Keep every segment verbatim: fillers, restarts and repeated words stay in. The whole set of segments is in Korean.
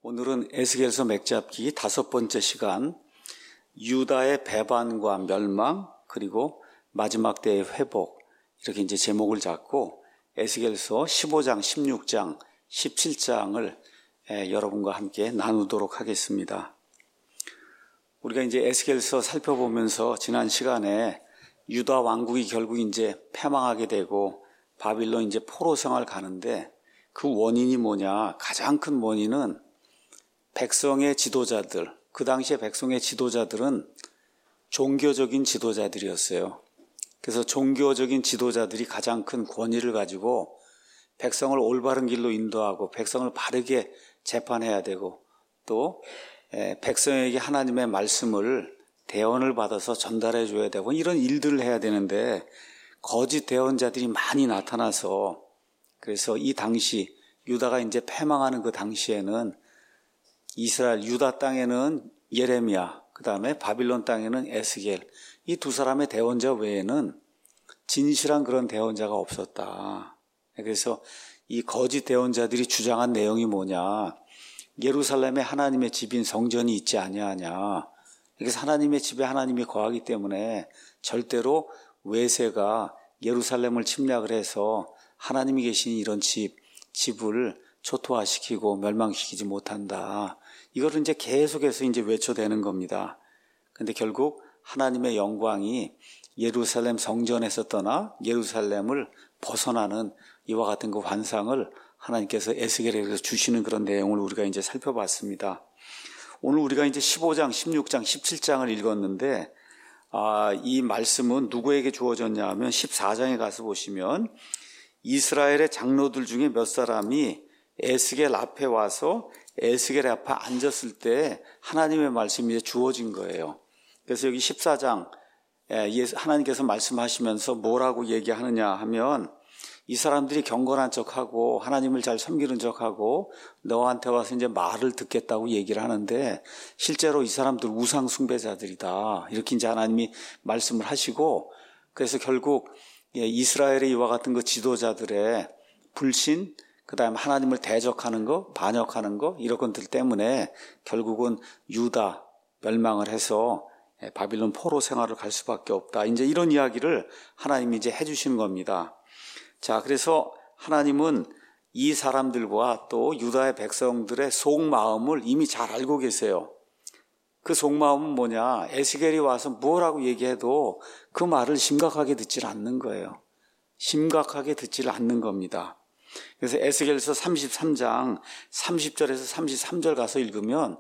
오늘은 에스겔서 맥잡기 다섯 번째 시간, 유다의 배반과 멸망 그리고 마지막 때의 회복, 이렇게 이제 제목을 잡고 에스겔서 십오 장, 십육 장, 십칠 장을 여러분과 함께 나누도록 하겠습니다. 우리가 이제 에스겔서 살펴보면서 지난 시간에 유다 왕국이 결국 이제 패망하게 되고 바빌론 이제 포로 생활 가는데 그 원인이 뭐냐? 가장 큰 원인은 백성의 지도자들, 그 당시에 백성의 지도자들은 종교적인 지도자들이었어요. 그래서 종교적인 지도자들이 가장 큰 권위를 가지고 백성을 올바른 길로 인도하고 백성을 바르게 재판해야 되고 또 백성에게 하나님의 말씀을 대언을 받아서 전달해 줘야 되고 이런 일들을 해야 되는데 거짓 대언자들이 많이 나타나서 그래서 이 당시 유다가 이제 패망하는 그 당시에는 이스라엘 유다 땅에는 예레미야, 그 다음에 바빌론 땅에는 에스겔, 이 두 사람의 대언자 외에는 진실한 그런 대언자가 없었다. 그래서 이 거짓 대언자들이 주장한 내용이 뭐냐? 예루살렘에 하나님의 집인 성전이 있지 아니하냐. 그래서 하나님의 집에 하나님이 거하기 때문에 절대로 외세가 예루살렘을 침략을 해서 하나님이 계신 이런 집, 집을 초토화시키고 멸망시키지 못한다. 이거를 이제 계속해서 이제 외쳐대는 겁니다. 근데 결국 하나님의 영광이 예루살렘 성전에서 떠나 예루살렘을 벗어나는 이와 같은 그 환상을 하나님께서 에스겔에서 주시는 그런 내용을 우리가 이제 살펴봤습니다. 오늘 우리가 이제 십오 장, 십육 장, 십칠 장을 읽었는데, 아, 이 말씀은 누구에게 주어졌냐 하면 십사 장에 가서 보시면 이스라엘의 장로들 중에 몇 사람이 에스겔 앞에 와서 에스겔 앞에 앉았을 때 하나님의 말씀이 주어진 거예요. 그래서 여기 십사 장 하나님께서 말씀하시면서 뭐라고 얘기하느냐 하면 이 사람들이 경건한 척하고 하나님을 잘 섬기는 척하고 너한테 와서 이제 말을 듣겠다고 얘기를 하는데 실제로 이 사람들 우상 숭배자들이다. 이렇게 이제 하나님이 말씀을 하시고 그래서 결국 이스라엘의 이와 같은 그 지도자들의 불신, 그 다음에 하나님을 대적하는 거, 반역하는 거, 이런 것들 때문에 결국은 유다 멸망을 해서 바빌론 포로 생활을 갈 수밖에 없다. 이제 이런 이야기를 하나님이 이제 해주시는 겁니다. 자, 그래서 하나님은 이 사람들과 또 유다의 백성들의 속마음을 이미 잘 알고 계세요. 그 속마음은 뭐냐? 에스겔이 와서 뭐라고 얘기해도 그 말을 심각하게 듣질 않는 거예요. 심각하게 듣질 않는 겁니다. 그래서 에스겔서 삼십삼 장 삼십 절에서 삼십삼 절 가서 읽으면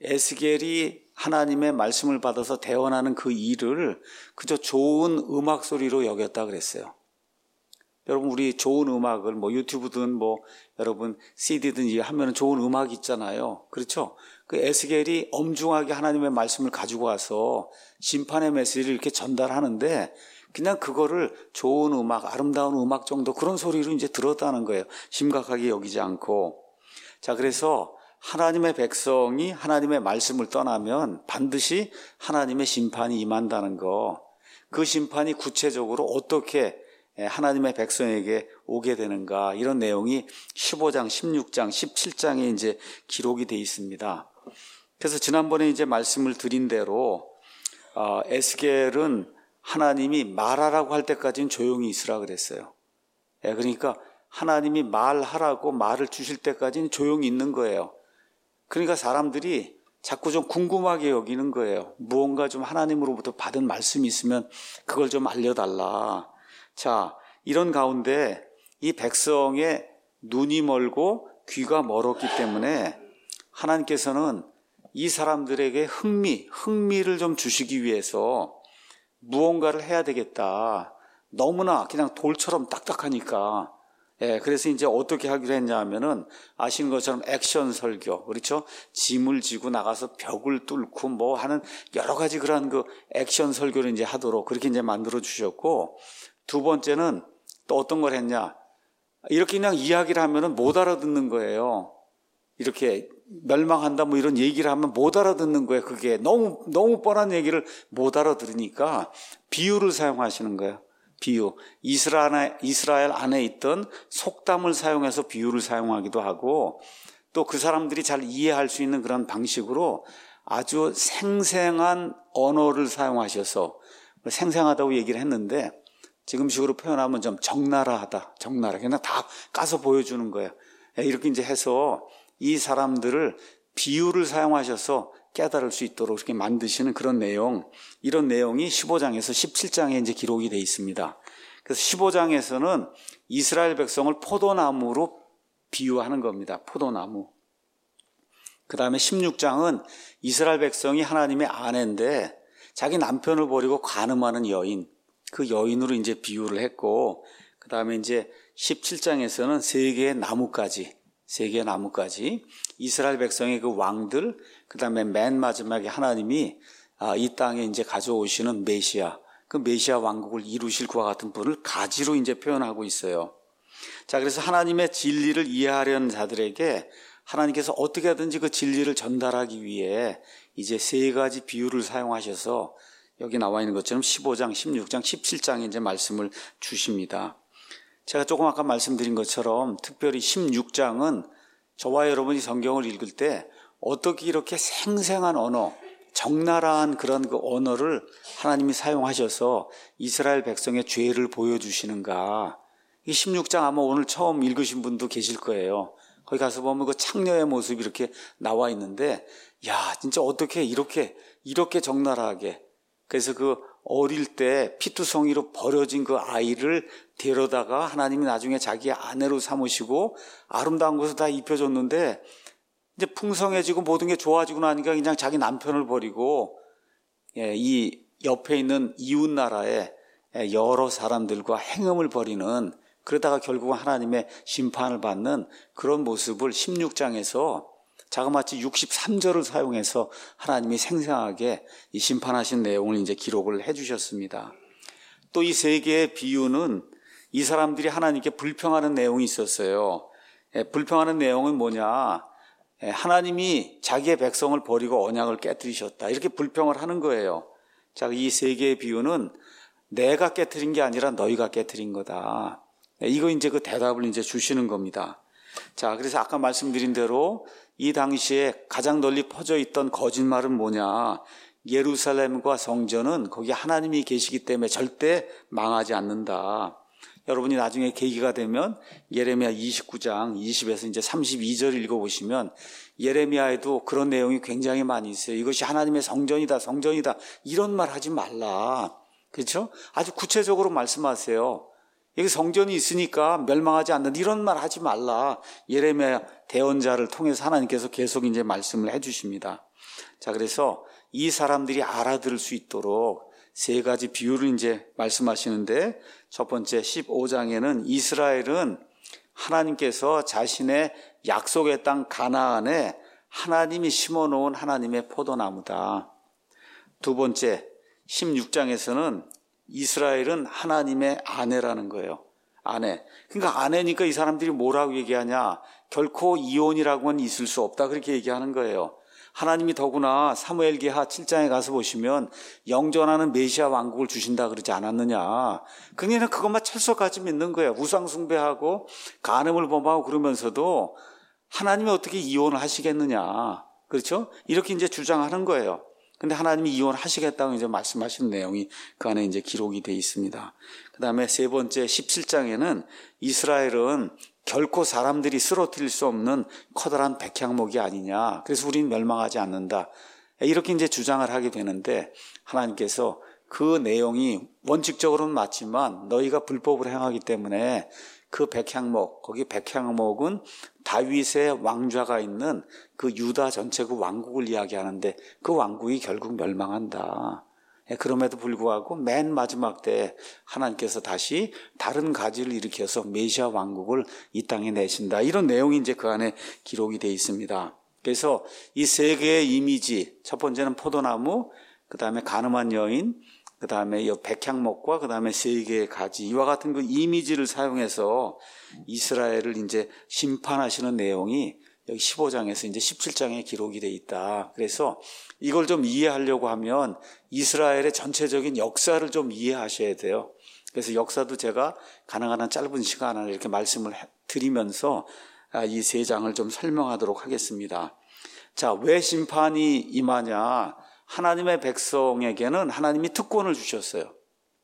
에스겔이 하나님의 말씀을 받아서 대언하는 그 일을 그저 좋은 음악 소리로 여겼다 그랬어요. 여러분, 우리 좋은 음악을 뭐 유튜브든 뭐 여러분 씨디든 하면은 좋은 음악 있잖아요. 그렇죠? 그 에스겔이 엄중하게 하나님의 말씀을 가지고 와서 심판의 메시지를 이렇게 전달하는데 그냥 그거를 좋은 음악, 아름다운 음악 정도 그런 소리로 이제 들었다는 거예요. 심각하게 여기지 않고. 자, 그래서 하나님의 백성이 하나님의 말씀을 떠나면 반드시 하나님의 심판이 임한다는 거. 그 심판이 구체적으로 어떻게 하나님의 백성에게 오게 되는가. 이런 내용이 십오 장, 십육 장, 십칠 장에 이제 기록이 되어 있습니다. 그래서 지난번에 이제 말씀을 드린 대로 어, 에스겔은 하나님이 말하라고 할 때까지는 조용히 있으라 그랬어요. 예, 그러니까 하나님이 말하라고 말을 주실 때까지는 조용히 있는 거예요. 그러니까 사람들이 자꾸 좀 궁금하게 여기는 거예요. 무언가 좀 하나님으로부터 받은 말씀이 있으면 그걸 좀 알려달라. 자, 이런 가운데 이 백성의 눈이 멀고 귀가 멀었기 때문에 하나님께서는 이 사람들에게 흥미, 흥미를 좀 주시기 위해서 무언가를 해야 되겠다. 너무나 그냥 돌처럼 딱딱하니까. 예, 그래서 이제 어떻게 하기로 했냐 하면은 아시는 것처럼 액션 설교. 그렇죠? 짐을 지고 나가서 벽을 뚫고 뭐 하는 여러 가지 그런 그 액션 설교를 이제 하도록 그렇게 이제 만들어 주셨고 두 번째는 또 어떤 걸 했냐. 이렇게 그냥 이야기를 하면은 못 알아듣는 거예요. 이렇게 멸망한다 뭐 이런 얘기를 하면 못 알아듣는 거예요. 그게 너무 너무 뻔한 얘기를 못 알아들으니까 비유를 사용하시는 거예요. 비유. 이스라엘, 이스라엘 안에 있던 속담을 사용해서 비유를 사용하기도 하고 또 그 사람들이 잘 이해할 수 있는 그런 방식으로 아주 생생한 언어를 사용하셔서, 생생하다고 얘기를 했는데 지금식으로 표현하면 좀 적나라하다, 적나라, 그냥 다 까서 보여주는 거예요. 이렇게 이제 해서 이 사람들을 비유를 사용하셔서 깨달을 수 있도록 이렇게 만드시는 그런 내용, 이런 내용이 십오 장에서 십칠 장에 이제 기록이 되어 있습니다. 그래서 십오 장에서는 이스라엘 백성을 포도나무로 비유하는 겁니다. 포도나무. 그 다음에 십육 장은 이스라엘 백성이 하나님의 아내인데 자기 남편을 버리고 간음하는 여인, 그 여인으로 이제 비유를 했고, 그 다음에 이제 십칠 장에서는 세 개의 나무까지, 세 개의 나무까지 이스라엘 백성의 그 왕들, 그 다음에 맨 마지막에 하나님이 이 땅에 이제 가져오시는 메시아, 그 메시아 왕국을 이루실 그와 같은 분을 가지로 이제 표현하고 있어요. 자, 그래서 하나님의 진리를 이해하려는 자들에게 하나님께서 어떻게 하든지 그 진리를 전달하기 위해 이제 세 가지 비유를 사용하셔서 여기 나와 있는 것처럼 십오 장, 십육 장, 십칠 장에 이제 말씀을 주십니다. 제가 조금 아까 말씀드린 것처럼 특별히 십육 장은 저와 여러분이 성경을 읽을 때 어떻게 이렇게 생생한 언어, 적나라한 그런 그 언어를 하나님이 사용하셔서 이스라엘 백성의 죄를 보여주시는가. 이 십육 장 아마 오늘 처음 읽으신 분도 계실 거예요. 거기 가서 보면 그 창녀의 모습이 이렇게 나와 있는데, 야, 진짜 어떻게 이렇게, 이렇게 적나라하게. 그래서 그 어릴 때 피투성이로 버려진 그 아이를 데려다가 하나님이 나중에 자기 아내로 삼으시고 아름다운 것을 다 입혀줬는데, 이제 풍성해지고 모든 게 좋아지고 나니까 그냥 자기 남편을 버리고, 예, 이 옆에 있는 이웃 나라의 여러 사람들과 행음을 벌이는, 그러다가 결국은 하나님의 심판을 받는 그런 모습을 십육 장에서 자그마치 육십삼 절을 사용해서 하나님이 생생하게 이 심판하신 내용을 이제 기록을 해 주셨습니다. 또 이 세 개의 비유는 이 사람들이 하나님께 불평하는 내용이 있었어요. 예, 불평하는 내용은 뭐냐? 예, 하나님이 자기의 백성을 버리고 언약을 깨뜨리셨다, 이렇게 불평을 하는 거예요. 자, 이 세 개의 비유는 내가 깨뜨린 게 아니라 너희가 깨뜨린 거다. 이거 이제 그 대답을 이제 주시는 겁니다. 자, 그래서 아까 말씀드린 대로 이 당시에 가장 널리 퍼져 있던 거짓말은 뭐냐? 예루살렘과 성전은 거기 하나님이 계시기 때문에 절대 망하지 않는다. 여러분이 나중에 계기가 되면 예레미야 이십구 장 이십에서 이제 삼십이 절 읽어보시면 예레미야에도 그런 내용이 굉장히 많이 있어요. 이것이 하나님의 성전이다, 성전이다, 이런 말 하지 말라. 그렇죠? 아주 구체적으로 말씀하세요. 여기 성전이 있으니까 멸망하지 않는다, 이런 말 하지 말라. 예레미야 대언자를 통해서 하나님께서 계속 이제 말씀을 해주십니다. 자, 그래서 이 사람들이 알아들을 수 있도록 세 가지 비유를 이제 말씀하시는데, 첫 번째 십오 장에는 이스라엘은 하나님께서 자신의 약속의 땅 가나안에 하나님이 심어놓은 하나님의 포도나무다. 두 번째 십육 장에서는 이스라엘은 하나님의 아내라는 거예요. 아내. 그러니까 아내니까 이 사람들이 뭐라고 얘기하냐? 결코 이혼이라고는 있을 수 없다, 그렇게 얘기하는 거예요. 하나님이 더구나 사무엘기하 칠 장에 가서 보시면 영전하는 메시아 왕국을 주신다 그러지 않았느냐. 그냥 그것만 철석같이 믿는 거예요. 우상 숭배하고 간음을 범하고 그러면서도 하나님이 어떻게 이혼을 하시겠느냐. 그렇죠? 이렇게 이제 주장하는 거예요. 근데 하나님이 이혼하시겠다고 이제 말씀하신 내용이 그 안에 이제 기록이 되어 있습니다. 그 다음에 세 번째 십칠 장에는 이스라엘은 결코 사람들이 쓰러뜨릴 수 없는 커다란 백향목이 아니냐. 그래서 우리는 멸망하지 않는다, 이렇게 이제 주장을 하게 되는데, 하나님께서 그 내용이 원칙적으로는 맞지만 너희가 불법을 행하기 때문에 그 백향목, 거기 백향목은 다윗의 왕좌가 있는 그 유다 전체 그 왕국을 이야기하는데 그 왕국이 결국 멸망한다. 그럼에도 불구하고 맨 마지막 때 하나님께서 다시 다른 가지를 일으켜서 메시아 왕국을 이 땅에 내신다, 이런 내용이 이제 그 안에 기록이 되어 있습니다. 그래서 이 세 개의 이미지, 첫 번째는 포도나무, 그 다음에 간음한 여인, 그 다음에 이 백향목과 그 다음에 세 개의 가지, 이와 같은 그 이미지를 사용해서 이스라엘을 이제 심판하시는 내용이 여기 십오 장에서 이제 십칠 장에 기록이 되어 있다. 그래서 이걸 좀 이해하려고 하면 이스라엘의 전체적인 역사를 좀 이해하셔야 돼요. 그래서 역사도 제가 가능한 한 짧은 시간 안에 이렇게 말씀을 드리면서 이 세 장을 좀 설명하도록 하겠습니다. 자, 왜 심판이 임하냐? 하나님의 백성에게는 하나님이 특권을 주셨어요.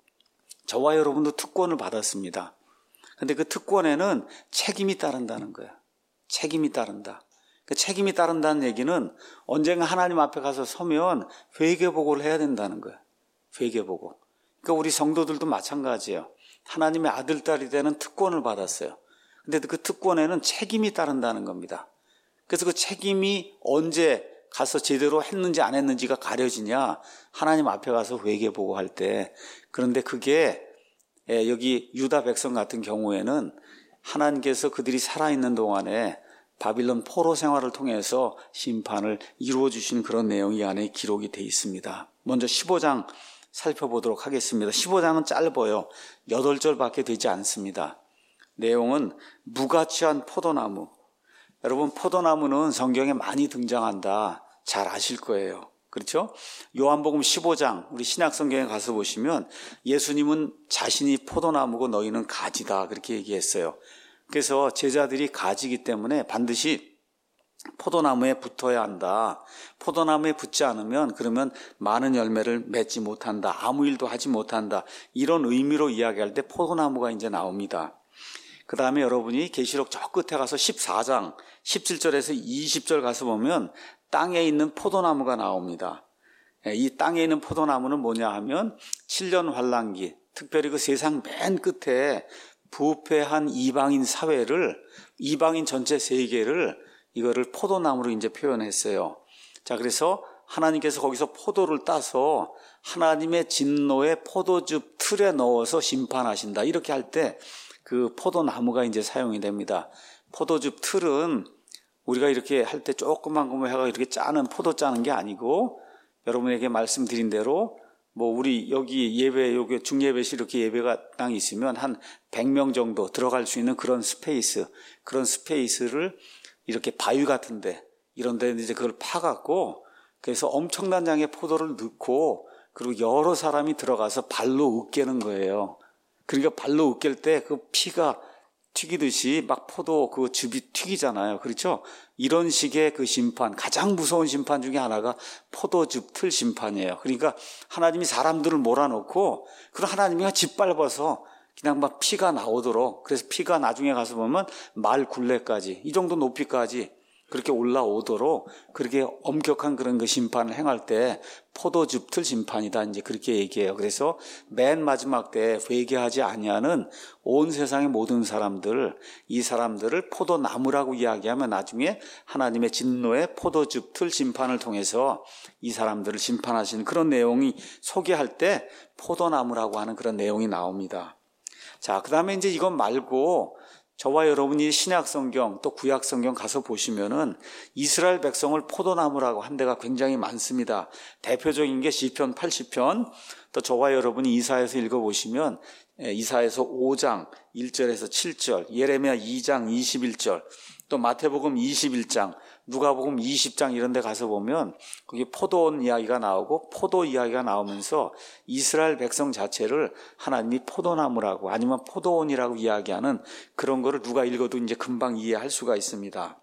저와 여러분도 특권을 받았습니다. 근데 그 특권에는 책임이 따른다는 거예요. 책임이 따른다. 그 책임이 따른다는 얘기는 언젠가 하나님 앞에 가서 서면 회개보고를 해야 된다는 거예요. 회개보고. 그러니까 우리 성도들도 마찬가지예요. 하나님의 아들, 딸이 되는 특권을 받았어요. 근데 그 특권에는 책임이 따른다는 겁니다. 그래서 그 책임이 언제 가서 제대로 했는지 안 했는지가 가려지냐? 하나님 앞에 가서 회개보고 할 때. 그런데 그게 여기 유다 백성 같은 경우에는 하나님께서 그들이 살아있는 동안에 바빌론 포로 생활을 통해서 심판을 이루어 주신 그런 내용이 안에 기록이 되어 있습니다. 먼저 십오 장 살펴보도록 하겠습니다. 십오 장은 짧아요. 여덟 절밖에 되지 않습니다. 내용은 무가치한 포도나무. 여러분, 포도나무는 성경에 많이 등장한다. 잘 아실 거예요. 그렇죠? 요한복음 십오 장 우리 신약성경에 가서 보시면 예수님은 자신이 포도나무고 너희는 가지다 그렇게 얘기했어요. 그래서 제자들이 가지기 때문에 반드시 포도나무에 붙어야 한다. 포도나무에 붙지 않으면 그러면 많은 열매를 맺지 못한다. 아무 일도 하지 못한다. 이런 의미로 이야기할 때 포도나무가 이제 나옵니다. 그 다음에 여러분이 계시록 저 끝에 가서 십사 장 십칠 절에서 이십 절 가서 보면 땅에 있는 포도나무가 나옵니다. 이 땅에 있는 포도나무는 뭐냐 하면 칠 년 환란기, 특별히 그 세상 맨 끝에 부패한 이방인 사회를, 이방인 전체 세계를 이거를 포도나무로 이제 표현했어요. 자, 그래서 하나님께서 거기서 포도를 따서 하나님의 진노의 포도즙 틀에 넣어서 심판하신다. 이렇게 할 때 그 포도나무가 이제 사용이 됩니다. 포도즙 틀은 우리가 이렇게 할 때 조그만 거만 해가 이렇게 짜는 포도 짜는 게 아니고 여러분에게 말씀드린 대로 뭐 우리 여기 예배 여기 중예배실 이렇게 예배가 땅이 있으면 한 백 명 정도 들어갈 수 있는 그런 스페이스 그런 스페이스를 이렇게 바위 같은데 이런 데 이제 그걸 파갖고 그래서 엄청난 양의 포도를 넣고 그리고 여러 사람이 들어가서 발로 으깨는 거예요. 그러니까 발로 으깰 때 그 피가 튀기듯이 막 포도 그 즙이 튀기잖아요. 그렇죠? 이런 식의 그 심판, 가장 무서운 심판 중에 하나가 포도즙 틀 심판이에요. 그러니까 하나님이 사람들을 몰아넣고 그럼 하나님이 짓밟아서 그냥 막 피가 나오도록, 그래서 피가 나중에 가서 보면 말 굴레까지 이 정도 높이까지 그렇게 올라오도록 그렇게 엄격한 그런 그 심판을 행할 때 포도즙 틀 심판이다 이제 그렇게 얘기해요. 그래서 맨 마지막 때 회개하지 아니하는 온 세상의 모든 사람들, 이 사람들을 포도나무라고 이야기하면 나중에 하나님의 진노의 포도즙 틀 심판을 통해서 이 사람들을 심판하시는 그런 내용이 소개할 때 포도나무라고 하는 그런 내용이 나옵니다. 자, 그 다음에 이제 이것 말고 저와 여러분이 신약성경 또 구약성경 가서 보시면은 이스라엘 백성을 포도나무라고 한 데가 굉장히 많습니다. 대표적인 게 시편 팔십 편, 또 저와 여러분이 이사야서 읽어보시면 이사야서 오 장 일 절에서 칠 절, 예레미야 이 장 이십일 절, 또 마태복음 이십일 장, 누가복음 이십 장 이런 데 가서 보면 거기 포도원 이야기가 나오고 포도 이야기가 나오면서 이스라엘 백성 자체를 하나님이 포도나무라고 아니면 포도원이라고 이야기하는 그런 거를 누가 읽어도 이제 금방 이해할 수가 있습니다.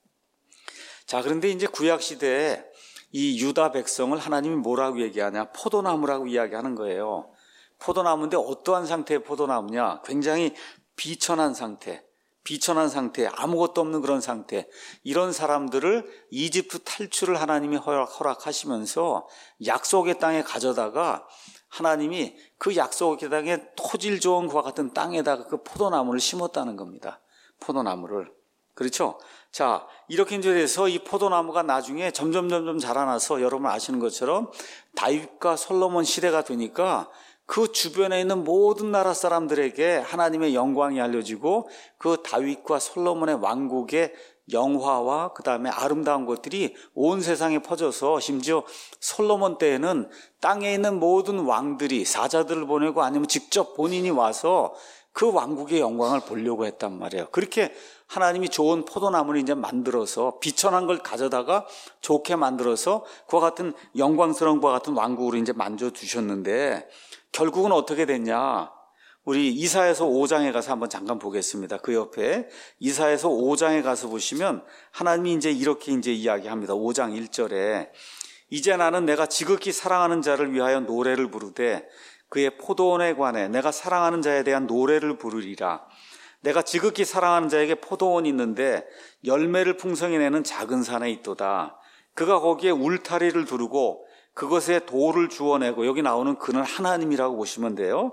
자, 그런데 이제 구약시대에 이 유다 백성을 하나님이 뭐라고 얘기하냐? 포도나무라고 이야기하는 거예요. 포도나무인데 어떠한 상태의 포도나무냐? 굉장히 비천한 상태. 비천한 상태, 아무것도 없는 그런 상태, 이런 사람들을 이집트 탈출을 하나님이 허락, 허락하시면서 약속의 땅에 가져다가 하나님이 그 약속의 땅에 토질 좋은 그와 같은 땅에다가 그 포도나무를 심었다는 겁니다. 포도나무를. 그렇죠? 자, 이렇게 이제 돼서 이 포도나무가 나중에 점점 점점 자라나서 여러분 아시는 것처럼 다윗과 솔로몬 시대가 되니까 그 주변에 있는 모든 나라 사람들에게 하나님의 영광이 알려지고 그 다윗과 솔로몬의 왕국의 영화와 그 다음에 아름다운 것들이 온 세상에 퍼져서 심지어 솔로몬 때에는 땅에 있는 모든 왕들이 사자들을 보내고 아니면 직접 본인이 와서 그 왕국의 영광을 보려고 했단 말이에요. 그렇게 하나님이 좋은 포도나무를 이제 만들어서 비천한 걸 가져다가 좋게 만들어서 그와 같은 영광스러운 그와 같은 왕국으로 이제 만져 두셨는데 결국은 어떻게 됐냐? 우리 이사야서 오 장에 가서 한번 잠깐 보겠습니다. 그 옆에 이사야서 오 장에 가서 보시면 하나님이 이제 이렇게 이제 이야기합니다. 오 장 일 절에 이제 나는 내가 지극히 사랑하는 자를 위하여 노래를 부르되 그의 포도원에 관해 내가 사랑하는 자에 대한 노래를 부르리라. 내가 지극히 사랑하는 자에게 포도원이 있는데 열매를 풍성히 내는 작은 산에 있도다. 그가 거기에 울타리를 두르고 그것에 돌을 주워내고, 여기 나오는 그는 하나님이라고 보시면 돼요.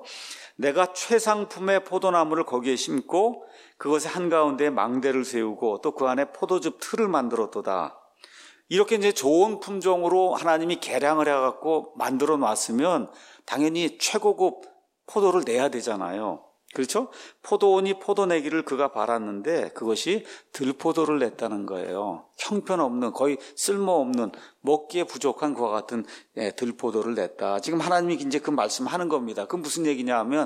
내가 최상품의 포도나무를 거기에 심고 그것의 한가운데 망대를 세우고 또 그 안에 포도즙 틀을 만들었도다. 이렇게 이제 좋은 품종으로 하나님이 개량을 해갖고 만들어 놨으면 당연히 최고급 포도를 내야 되잖아요. 그렇죠? 포도원이 포도 내기를 그가 바랐는데 그것이 들포도를 냈다는 거예요. 형편없는, 거의 쓸모없는, 먹기에 부족한 그와 같은 들포도를 냈다. 지금 하나님이 이제 그 말씀하는 겁니다. 그 무슨 얘기냐 하면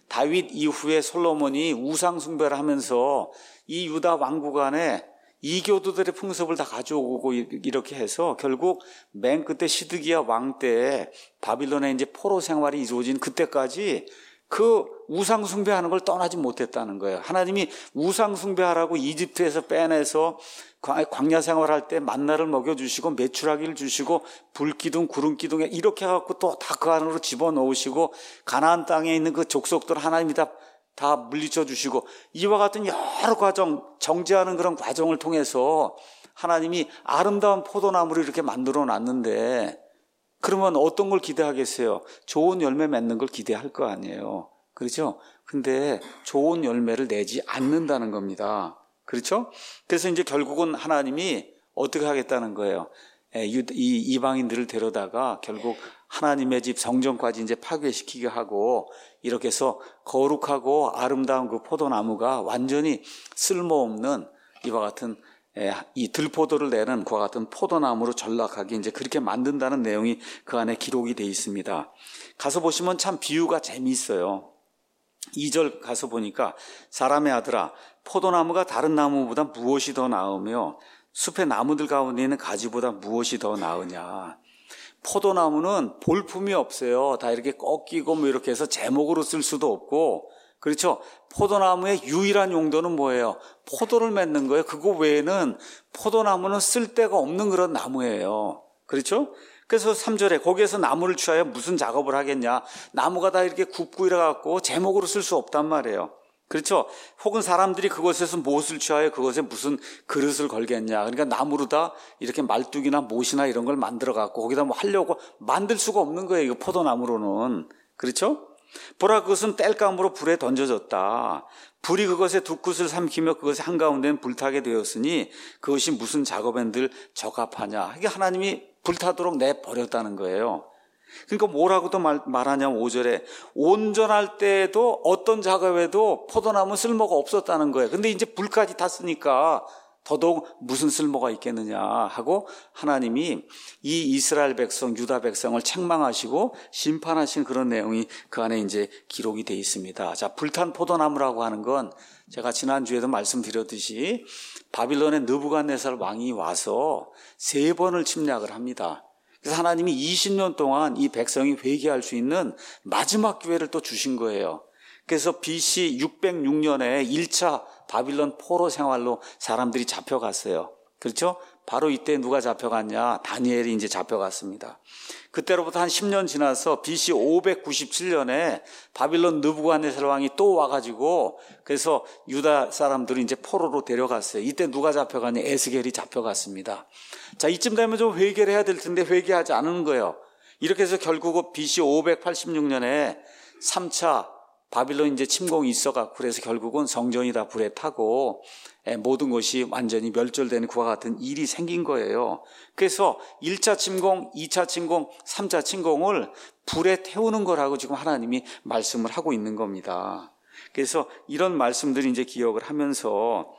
다윗 이후에 솔로몬이 우상 숭배를 하면서 이 유다 왕국 안에 이교도들의 풍습을 다 가져오고 이렇게 해서 결국 맨 그때 시드기야 왕 때에 바빌론에 이제 포로 생활이 이루어진 그때까지 그 우상 숭배하는 걸 떠나지 못했다는 거예요. 하나님이 우상 숭배하라고 이집트에서 빼내서 광야 생활할 때 만나를 먹여주시고 메추라기를 주시고 불기둥 구름기둥에 이렇게 해갖고 또 다 그 안으로 집어넣으시고 가나안 땅에 있는 그 족속들 하나님이 다 다 물리쳐 주시고 이와 같은 여러 과정, 정죄하는 그런 과정을 통해서 하나님이 아름다운 포도나무를 이렇게 만들어 놨는데 그러면 어떤 걸 기대하겠어요? 좋은 열매 맺는 걸 기대할 거 아니에요. 그렇죠? 근데 좋은 열매를 내지 않는다는 겁니다. 그렇죠? 그래서 이제 결국은 하나님이 어떻게 하겠다는 거예요? 이 이방인들을 데려다가 결국 하나님의 집 성전까지 이제 파괴시키게 하고 이렇게 해서 거룩하고 아름다운 그 포도나무가 완전히 쓸모없는 이와 같은 이 들포도를 내는 그와 같은 포도나무로 전락하게 이제 그렇게 만든다는 내용이 그 안에 기록이 되어 있습니다. 가서 보시면 참 비유가 재미있어요. 이 절 가서 보니까 사람의 아들아 포도나무가 다른 나무보다 무엇이 더 나으며 숲의 나무들 가운데 있는 가지보다 무엇이 더 나으냐. 포도나무는 볼품이 없어요. 다 이렇게 꺾이고 뭐 이렇게 해서 제목으로 쓸 수도 없고, 그렇죠? 포도나무의 유일한 용도는 뭐예요? 포도를 맺는 거예요. 그거 외에는 포도나무는 쓸데가 없는 그런 나무예요. 그렇죠? 그래서 삼 절에 거기에서 나무를 취하여 무슨 작업을 하겠냐. 나무가 다 이렇게 굽고 이래갖고 제목으로 쓸 수 없단 말이에요. 그렇죠? 혹은 사람들이 그것에서 무엇을 취하여 그것에 무슨 그릇을 걸겠냐. 그러니까 나무로 다 이렇게 말뚝이나 못이나 이런 걸 만들어갖고 거기다 뭐 하려고 만들 수가 없는 거예요. 이거 포도나무로는. 그렇죠? 보라 그것은 땔감으로 불에 던져졌다. 불이 그것의 두 끝을 삼키며 그것의 한가운데는 불타게 되었으니 그것이 무슨 작업엔들 적합하냐. 이게 하나님이 불타도록 내버렸다는 거예요. 그러니까 뭐라고도 말, 말하냐면 오 절에 온전할 때에도 어떤 작업에도 포도나무 쓸모가 없었다는 거예요. 근데 이제 불까지 탔으니까 더더욱 무슨 쓸모가 있겠느냐 하고 하나님이 이 이스라엘 백성, 유다 백성을 책망하시고 심판하신 그런 내용이 그 안에 이제 기록이 되어 있습니다. 자, 불탄 포도나무라고 하는 건 제가 지난주에도 말씀드렸듯이 바빌론의 느부갓네살 왕이 와서 세 번을 침략을 합니다. 그래서 하나님이 이십 년 동안 이 백성이 회개할 수 있는 마지막 기회를 또 주신 거예요. 그래서 비씨 육백육 년에 일 차 바빌론 포로 생활로 사람들이 잡혀갔어요. 그렇죠? 바로 이때 누가 잡혀갔냐? 다니엘이 이제 잡혀갔습니다. 그때로부터 한 십 년 지나서 비씨 오백구십칠 년에 바빌론 느부갓네살 왕이 또 와가지고 그래서 유다 사람들을 이제 포로로 데려갔어요. 이때 누가 잡혀갔냐? 에스겔이 잡혀갔습니다. 자, 이쯤 되면 좀 회개를 해야 될 텐데 회개하지 않은 거예요. 이렇게 해서 결국은 비씨 오백팔십육 년에 삼 차 바빌론 이제 침공이 있어갖고 그래서 결국은 성전이 다 불에 타고 모든 것이 완전히 멸절되는 그와 같은 일이 생긴 거예요. 그래서 일 차 침공, 이 차 침공, 삼 차 침공을 불에 태우는 거라고 지금 하나님이 말씀을 하고 있는 겁니다. 그래서 이런 말씀들이 이제 기억을 하면서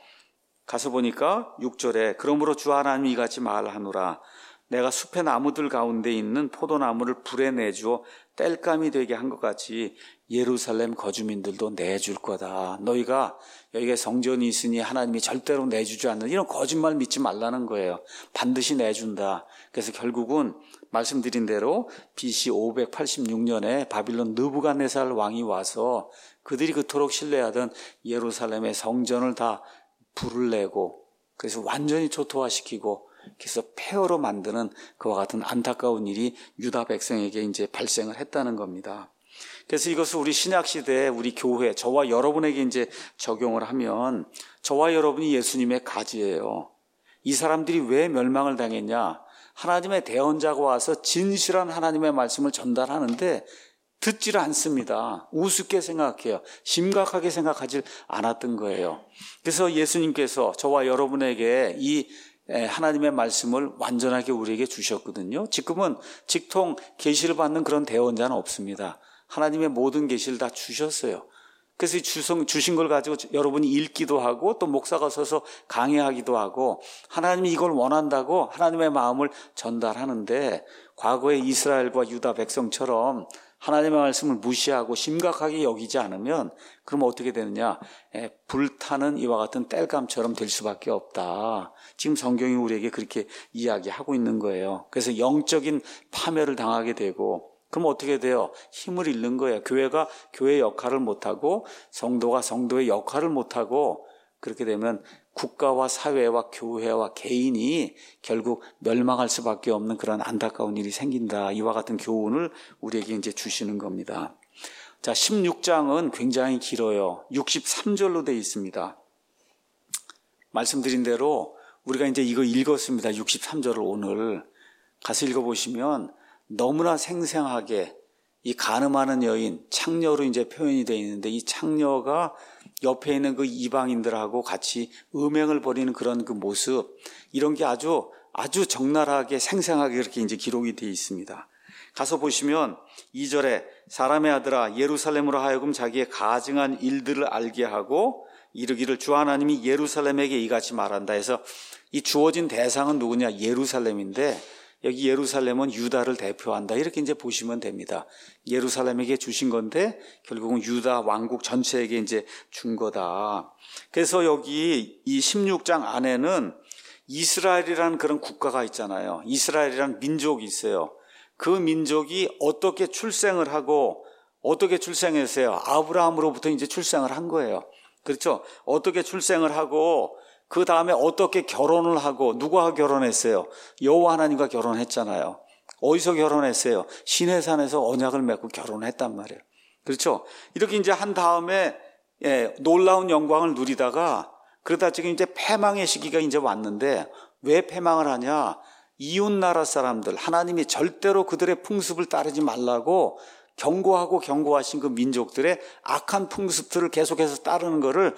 가서 보니까 육 절에 그러므로 주 하나님이 이같이 말하노라. 내가 숲의 나무들 가운데 있는 포도나무를 불에 내주어 땔감이 되게 한 것 같이 예루살렘 거주민들도 내줄 거다. 너희가 여기가 성전이 있으니 하나님이 절대로 내주지 않는 이런 거짓말 믿지 말라는 거예요. 반드시 내준다. 그래서 결국은 말씀드린 대로 비씨 오백팔십육 년에 바빌론 느부갓네살 왕이 와서 그들이 그토록 신뢰하던 예루살렘의 성전을 다 불을 내고 그래서 완전히 초토화시키고 그래서 폐허로 만드는 그와 같은 안타까운 일이 유다 백성에게 이제 발생을 했다는 겁니다. 그래서 이것을 우리 신약 시대에 우리 교회, 저와 여러분에게 이제 적용을 하면 저와 여러분이 예수님의 가지예요. 이 사람들이 왜 멸망을 당했냐? 하나님의 대언자가 와서 진실한 하나님의 말씀을 전달하는데 듣지를 않습니다. 우습게 생각해요. 심각하게 생각하지 않았던 거예요. 그래서 예수님께서 저와 여러분에게 이 하나님의 말씀을 완전하게 우리에게 주셨거든요. 지금은 직통 계시를 받는 그런 대언자는 없습니다. 하나님의 모든 계시를 다 주셨어요. 그래서 이 주신 걸 가지고 여러분이 읽기도 하고 또 목사가 서서 강의하기도 하고 하나님이 이걸 원한다고 하나님의 마음을 전달하는데 과거의 이스라엘과 유다 백성처럼 하나님의 말씀을 무시하고 심각하게 여기지 않으면 그럼 어떻게 되느냐? 에, 불타는 이와 같은 땔감처럼 될 수밖에 없다. 지금 성경이 우리에게 그렇게 이야기하고 있는 거예요. 그래서 영적인 파멸을 당하게 되고 그럼 어떻게 돼요? 힘을 잃는 거예요. 교회가 교회의 역할을 못하고 성도가 성도의 역할을 못하고 그렇게 되면 국가와 사회와 교회와 개인이 결국 멸망할 수밖에 없는 그런 안타까운 일이 생긴다. 이와 같은 교훈을 우리에게 이제 주시는 겁니다. 자, 십육 장은 굉장히 길어요. 육십삼 절로 되어 있습니다. 말씀드린 대로 우리가 이제 이거 읽었습니다. 육십삼 절을 오늘 가서 읽어보시면 너무나 생생하게 이 간음하는 여인, 창녀로 이제 표현이 되어 있는데 이 창녀가 옆에 있는 그 이방인들하고 같이 음행을 벌이는 그런 그 모습, 이런 게 아주, 아주 적나라하게 생생하게 그렇게 이제 기록이 되어 있습니다. 가서 보시면 이 절에 사람의 아들아 예루살렘으로 하여금 자기의 가증한 일들을 알게 하고 이르기를 주 하나님이 예루살렘에게 이같이 말한다 해서 이 주어진 대상은 누구냐? 예루살렘인데 여기 예루살렘은 유다를 대표한다. 이렇게 이제 보시면 됩니다. 예루살렘에게 주신 건데 결국은 유다 왕국 전체에게 이제 준 거다. 그래서 여기 이 십육 장 안에는 이스라엘이라는 그런 국가가 있잖아요. 이스라엘이라는 민족이 있어요. 그 민족이 어떻게 출생을 하고 어떻게 출생했어요? 아브라함으로부터 이제 출생을 한 거예요. 그렇죠? 어떻게 출생을 하고 그 다음에 어떻게 결혼을 하고 누구와 결혼했어요? 여호와 하나님과 결혼했잖아요. 어디서 결혼했어요? 시내산에서 언약을 맺고 결혼했단 말이에요. 그렇죠? 이렇게 이제 한 다음에 예, 놀라운 영광을 누리다가 그러다 지금 이제 패망의 시기가 이제 왔는데 왜 패망을 하냐? 이웃 나라 사람들, 하나님이 절대로 그들의 풍습을 따르지 말라고 경고하고 경고하신 그 민족들의 악한 풍습들을 계속해서 따르는 것을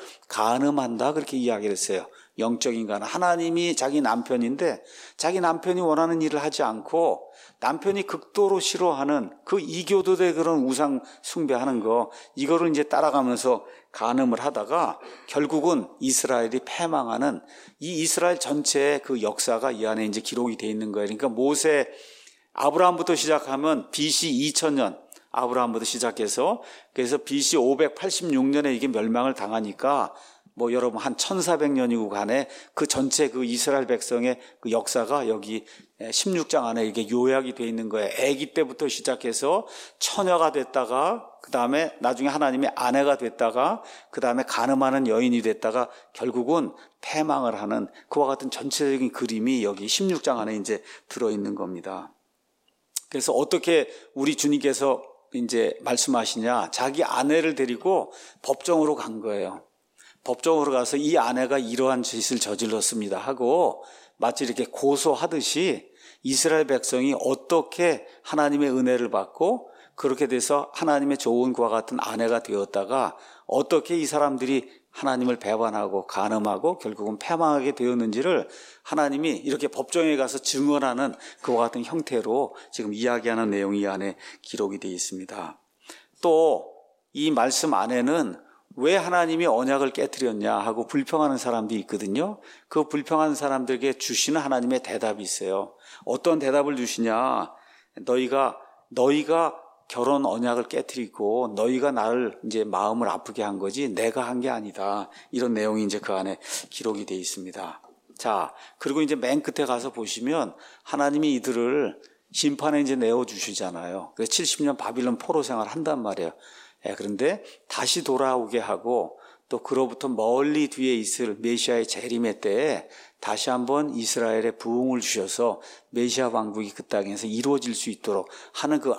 간음한다 그렇게 이야기를 했어요. 영적인 간음. 하나님이 자기 남편인데 자기 남편이 원하는 일을 하지 않고 남편이 극도로 싫어하는 그 이교도의 그런 우상 숭배하는 거, 이거를 이제 따라가면서 간음을 하다가 결국은 이스라엘이 패망하는 이 이스라엘 전체의 그 역사가 이 안에 이제 기록이 돼 있는 거예요. 그러니까 모세, 아브라함부터 시작하면 비씨 이천 년 아브라함부터 시작해서 그래서 비씨 오백팔십육 년에 이게 멸망을 당하니까 뭐 여러분 한 천사백 년이고 간에 그 전체 그 이스라엘 백성의 그 역사가 여기 십육 장 안에 이게 요약이 돼 있는 거예요. 아기 때부터 시작해서 처녀가 됐다가 그 다음에 나중에 하나님의 아내가 됐다가 그 다음에 간음하는 여인이 됐다가 결국은 패망을 하는 그와 같은 전체적인 그림이 여기 십육 장 안에 이제 들어있는 겁니다. 그래서 어떻게 우리 주님께서 이제 말씀하시냐? 자기 아내를 데리고 법정으로 간 거예요. 법정으로 가서 이 아내가 이러한 짓을 저질렀습니다 하고 마치 이렇게 고소하듯이 이스라엘 백성이 어떻게 하나님의 은혜를 받고 그렇게 돼서 하나님의 좋은 그와 같은 아내가 되었다가 어떻게 이 사람들이 하나님을 배반하고 간음하고 결국은 패망하게 되었는지를 하나님이 이렇게 법정에 가서 증언하는 그와 같은 형태로 지금 이야기하는 내용이 이 안에 기록이 되어 있습니다. 또 이 말씀 안에는 왜 하나님이 언약을 깨뜨렸냐 하고 불평하는 사람도 있거든요. 그 불평하는 사람들에게 주시는 하나님의 대답이 있어요. 어떤 대답을 주시냐? 너희가 너희가 결혼 언약을 깨뜨리고 너희가 나를 이제 마음을 아프게 한 거지 내가 한 게 아니다. 이런 내용이 이제 그 안에 기록이 되어 있습니다. 자, 그리고 이제 맨 끝에 가서 보시면 하나님이 이들을 심판에 이제 내어주시잖아요. 그래서 칠십 년 바빌론 포로 생활 한단 말이에요. 예, 그런데 다시 돌아오게 하고 또 그로부터 멀리 뒤에 있을 메시아의 재림의 때에 다시 한번 이스라엘에 부흥을 주셔서 메시아 왕국이 그 땅에서 이루어질 수 있도록 하는 그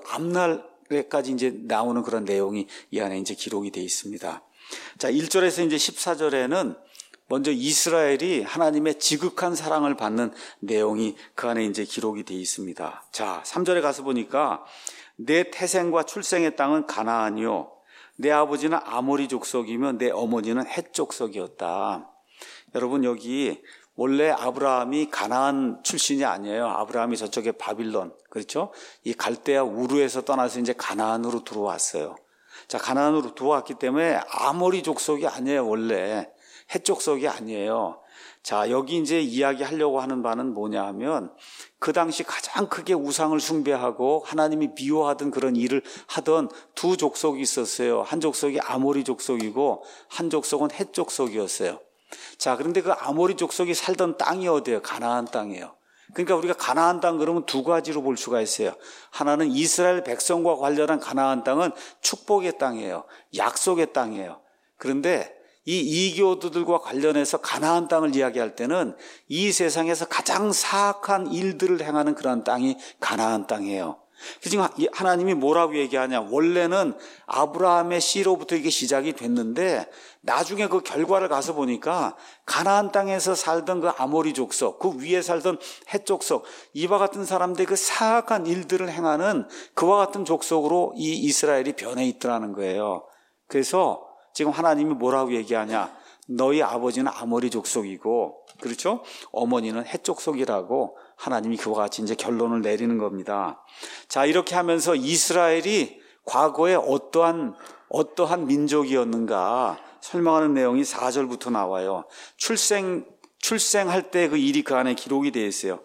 앞날에까지 이제 나오는 그런 내용이 이 안에 이제 기록이 되어 있습니다. 자, 일 절에서 이제 십사 절에는 먼저 이스라엘이 하나님의 지극한 사랑을 받는 내용이 그 안에 이제 기록이 되어 있습니다. 자, 삼 절에 가서 보니까 내 태생과 출생의 땅은 가나안이요 내 아버지는 아모리 족속이며 내 어머니는 헷 족속이었다. 여러분, 여기 원래 아브라함이 가나안 출신이 아니에요. 아브라함이 저쪽에 바빌론, 그렇죠? 이 갈대아 우르에서 떠나서 이제 가나안으로 들어왔어요. 자, 가나안으로 들어왔기 때문에 아모리 족속이 아니에요. 원래 헷 족속이 아니에요. 자, 여기 이제 이야기하려고 하는 바는 뭐냐 하면 그 당시 가장 크게 우상을 숭배하고 하나님이 미워하던 그런 일을 하던 두 족속이 있었어요. 한 족속이 아모리 족속이고 한 족속은 헷 족속이었어요. 자, 그런데 그 아모리 족속이 살던 땅이 어디예요? 가나안 땅이에요. 그러니까 우리가 가나안 땅 그러면 두 가지로 볼 수가 있어요. 하나는 이스라엘 백성과 관련한 가나안 땅은 축복의 땅이에요. 약속의 땅이에요. 그런데 이 이교도들과 관련해서 가나안 땅을 이야기할 때는 이 세상에서 가장 사악한 일들을 행하는 그런 땅이 가나안 땅이에요. 지금 하나님이 뭐라고 얘기하냐? 원래는 아브라함의 씨로부터 이게 시작이 됐는데 나중에 그 결과를 가서 보니까 가나안 땅에서 살던 그 아모리 족속, 그 위에 살던 헷 족속, 이와 같은 사람들의 그 사악한 일들을 행하는 그와 같은 족속으로 이 이스라엘이 변해 있더라는 거예요. 그래서 지금 하나님이 뭐라고 얘기하냐? 너희 아버지는 아모리 족속이고, 그렇죠? 어머니는 헷 족속이라고 하나님이 그와 같이 이제 결론을 내리는 겁니다. 자, 이렇게 하면서 이스라엘이 과거에 어떠한, 어떠한 민족이었는가 설명하는 내용이 사 절부터 나와요. 출생, 출생할 때 그 일이 그 안에 기록이 되어 있어요.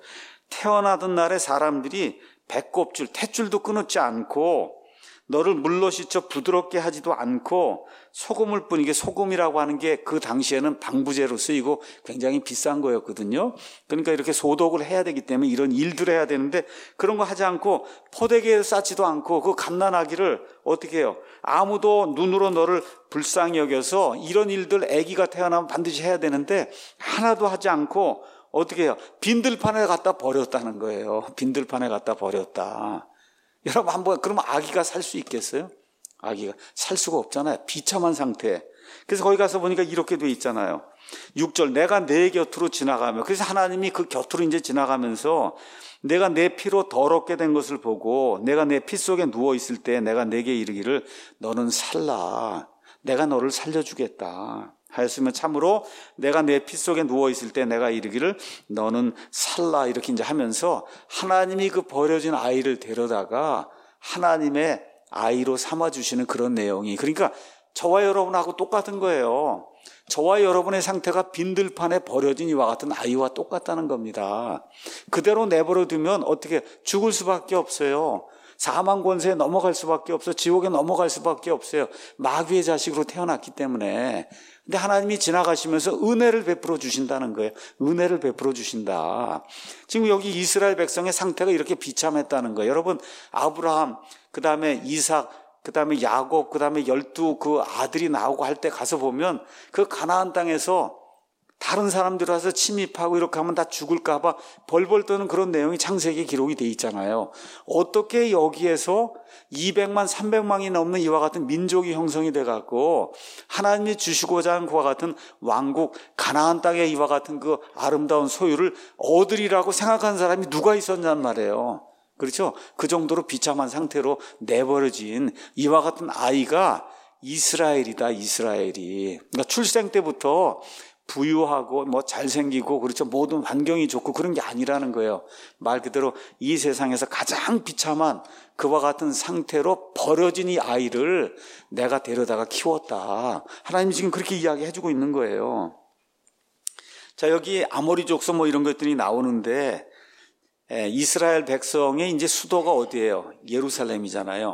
태어나던 날에 사람들이 배꼽줄, 탯줄도 끊었지 않고 너를 물로 씻어 부드럽게 하지도 않고 소금을 뿌린 게 소금이라고 하는 게 그 당시에는 방부제로 쓰이고 굉장히 비싼 거였거든요. 그러니까 이렇게 소독을 해야 되기 때문에 이런 일들을 해야 되는데 그런 거 하지 않고 포대기에 쌓지도 않고 그 갓난아기를 어떻게 해요? 아무도 눈으로 너를 불쌍히 여겨서 이런 일들 아기가 태어나면 반드시 해야 되는데 하나도 하지 않고 어떻게 해요? 빈들판에 갖다 버렸다는 거예요. 빈들판에 갖다 버렸다. 여러분 한번 그러면 아기가 살 수 있겠어요? 아기가 살 수가 없잖아요. 비참한 상태. 그래서 거기 가서 보니까 이렇게 돼 있잖아요. 육 절 내가 내 곁으로 지나가며, 그래서 하나님이 그 곁으로 이제 지나가면서 내가 내 피로 더럽게 된 것을 보고 내가 내 피 속에 누워 있을 때 내가 내게 이르기를 너는 살라. 내가 너를 살려주겠다 하였으면 참으로 내가 내 피 속에 누워 있을 때 내가 이르기를 너는 살라. 이렇게 이제 하면서 하나님이 그 버려진 아이를 데려다가 하나님의 아이로 삼아주시는 그런 내용이, 그러니까 저와 여러분하고 똑같은 거예요. 저와 여러분의 상태가 빈들판에 버려진 이와 같은 아이와 똑같다는 겁니다. 그대로 내버려 두면 어떻게 죽을 수밖에 없어요. 사망 권세에 넘어갈 수밖에 없어요. 지옥에 넘어갈 수밖에 없어요. 마귀의 자식으로 태어났기 때문에. 근데 하나님이 지나가시면서 은혜를 베풀어 주신다는 거예요. 은혜를 베풀어 주신다. 지금 여기 이스라엘 백성의 상태가 이렇게 비참했다는 거예요. 여러분, 아브라함, 그 다음에 이삭, 그 다음에 야곱, 그 다음에 열두 그 아들이 나오고 할 때 가서 보면 그 가나안 땅에서 다른 사람들 와서 침입하고 이렇게 하면 다 죽을까 봐 벌벌 떠는 그런 내용이 창세기에 기록이 돼 있잖아요. 어떻게 여기에서 이백만, 삼백만이 넘는 이와 같은 민족이 형성이 돼갖고 하나님이 주시고자 하는 그와 같은 왕국, 가나안 땅에 이와 같은 그 아름다운 소유를 얻으리라고 생각한 사람이 누가 있었냔 말이에요. 그렇죠? 그 정도로 비참한 상태로 내버려진 이와 같은 아이가 이스라엘이다, 이스라엘이. 그러니까 출생 때부터 부유하고 뭐 잘생기고 그렇죠, 모든 환경이 좋고 그런 게 아니라는 거예요. 말 그대로 이 세상에서 가장 비참한 그와 같은 상태로 버려진 이 아이를 내가 데려다가 키웠다. 하나님이 지금 그렇게 이야기해주고 있는 거예요. 자, 여기 아모리 족속 뭐 이런 것들이 나오는데 예, 이스라엘 백성의 이제 수도가 어디예요? 예루살렘이잖아요.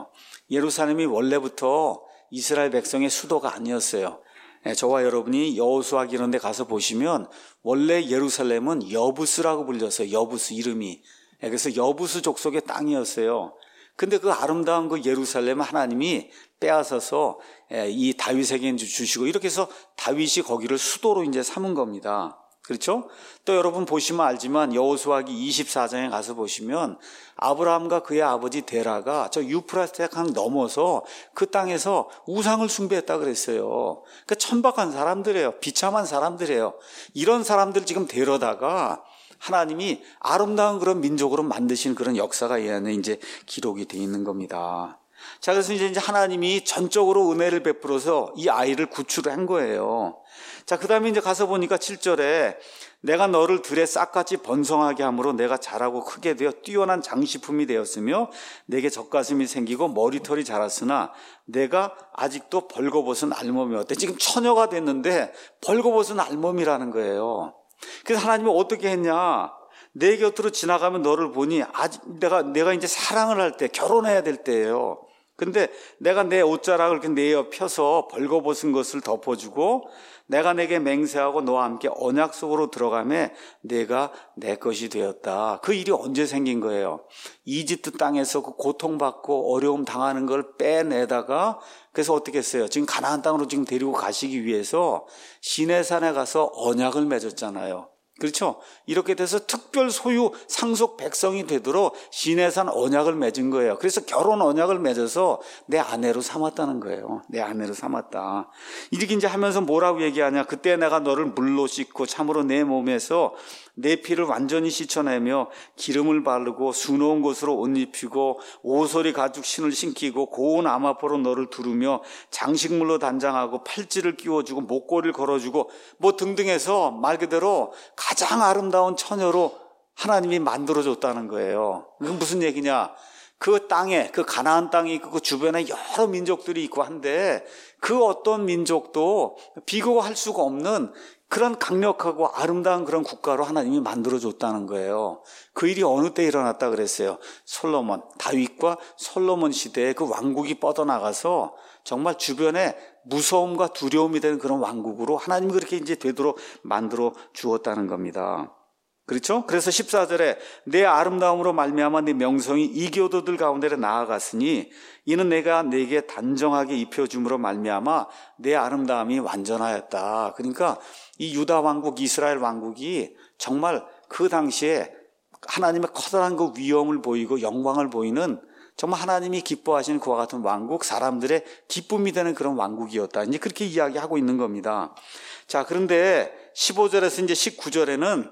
예루살렘이 원래부터 이스라엘 백성의 수도가 아니었어요. 저와 여러분이 여호수아 이런 데 가서 보시면 원래 예루살렘은 여부스라고 불렸어요. 여부스 이름이. 그래서 여부스 족속의 땅이었어요. 근데 그 아름다운 그 예루살렘 하나님이 빼앗아서 이 다윗에게 주시고 이렇게 해서 다윗이 거기를 수도로 이제 삼은 겁니다. 그렇죠? 또 여러분 보시면 알지만 여호수아기 이십사 장에 가서 보시면 아브라함과 그의 아버지 데라가 저 유프라테 강 넘어서 그 땅에서 우상을 숭배했다 그랬어요. 그러니까 천박한 사람들이에요. 비참한 사람들이에요. 이런 사람들 지금 데려다가 하나님이 아름다운 그런 민족으로 만드신 그런 역사가 이 안에 이제 기록이 되어 있는 겁니다. 자, 그래서 이제 하나님이 전적으로 은혜를 베풀어서 이 아이를 구출한 거예요. 자, 그 다음에 이제 가서 보니까 칠 절에 내가 너를 들에 싹같이 번성하게 함으로 내가 자라고 크게 되어 뛰어난 장식품이 되었으며 내게 젖가슴이 생기고 머리털이 자랐으나 내가 아직도 벌거벗은 알몸이었대. 지금 처녀가 됐는데 벌거벗은 알몸이라는 거예요. 그래서 하나님이 어떻게 했냐? 내 곁으로 지나가면 너를 보니 아직 내가 내가 이제 사랑을 할 때, 결혼해야 될 때예요. 근데 내가 내 옷자락을 이렇게 내어 펴서 벌거벗은 것을 덮어주고 내가 내게 맹세하고 너와 함께 언약 속으로 들어가매 내가 내 것이 되었다. 그 일이 언제 생긴 거예요? 이집트 땅에서 그 고통받고 어려움 당하는 걸 빼내다가 그래서 어떻게 했어요? 지금 가나안 땅으로 지금 데리고 가시기 위해서 시내산에 가서 언약을 맺었잖아요. 그렇죠? 이렇게 돼서 특별 소유 상속 백성이 되도록 시내산 언약을 맺은 거예요. 그래서 결혼 언약을 맺어서 내 아내로 삼았다는 거예요. 내 아내로 삼았다. 이렇게 이제 하면서 뭐라고 얘기하냐? 그때 내가 너를 물로 씻고 참으로 내 몸에서 내 피를 완전히 씻어내며 기름을 바르고 수놓은 곳으로 옷 입히고 오소리 가죽 신을 신기고 고운 암화포로 너를 두르며 장식물로 단장하고 팔찌를 끼워주고 목걸이를 걸어주고 뭐 등등해서 말 그대로 가장 아름다운 처녀로 하나님이 만들어줬다는 거예요. 그건 무슨 얘기냐? 그 땅에, 그 가나안 땅이 있고 그 주변에 여러 민족들이 있고 한데 그 어떤 민족도 비교할 수가 없는 그런 강력하고 아름다운 그런 국가로 하나님이 만들어줬다는 거예요. 그 일이 어느 때 일어났다 그랬어요? 솔로몬, 다윗과 솔로몬 시대에 그 왕국이 뻗어나가서 정말 주변에 무서움과 두려움이 되는 그런 왕국으로 하나님이 그렇게 이제 되도록 만들어 주었다는 겁니다. 그렇죠? 그래서 십사 절에 내 아름다움으로 말미암아 네 명성이 이교도들 가운데 나아갔으니 이는 내가 내게 단정하게 입혀줌으로 말미암아 내 아름다움이 완전하였다. 그러니까 이 유다 왕국, 이스라엘 왕국이 정말 그 당시에 하나님의 커다란 그 위엄을 보이고 영광을 보이는 정말 하나님이 기뻐하시는 그와 같은 왕국, 사람들의 기쁨이 되는 그런 왕국이었다. 이제 그렇게 이야기하고 있는 겁니다. 자, 그런데 십오 절에서 이제 십구 절에는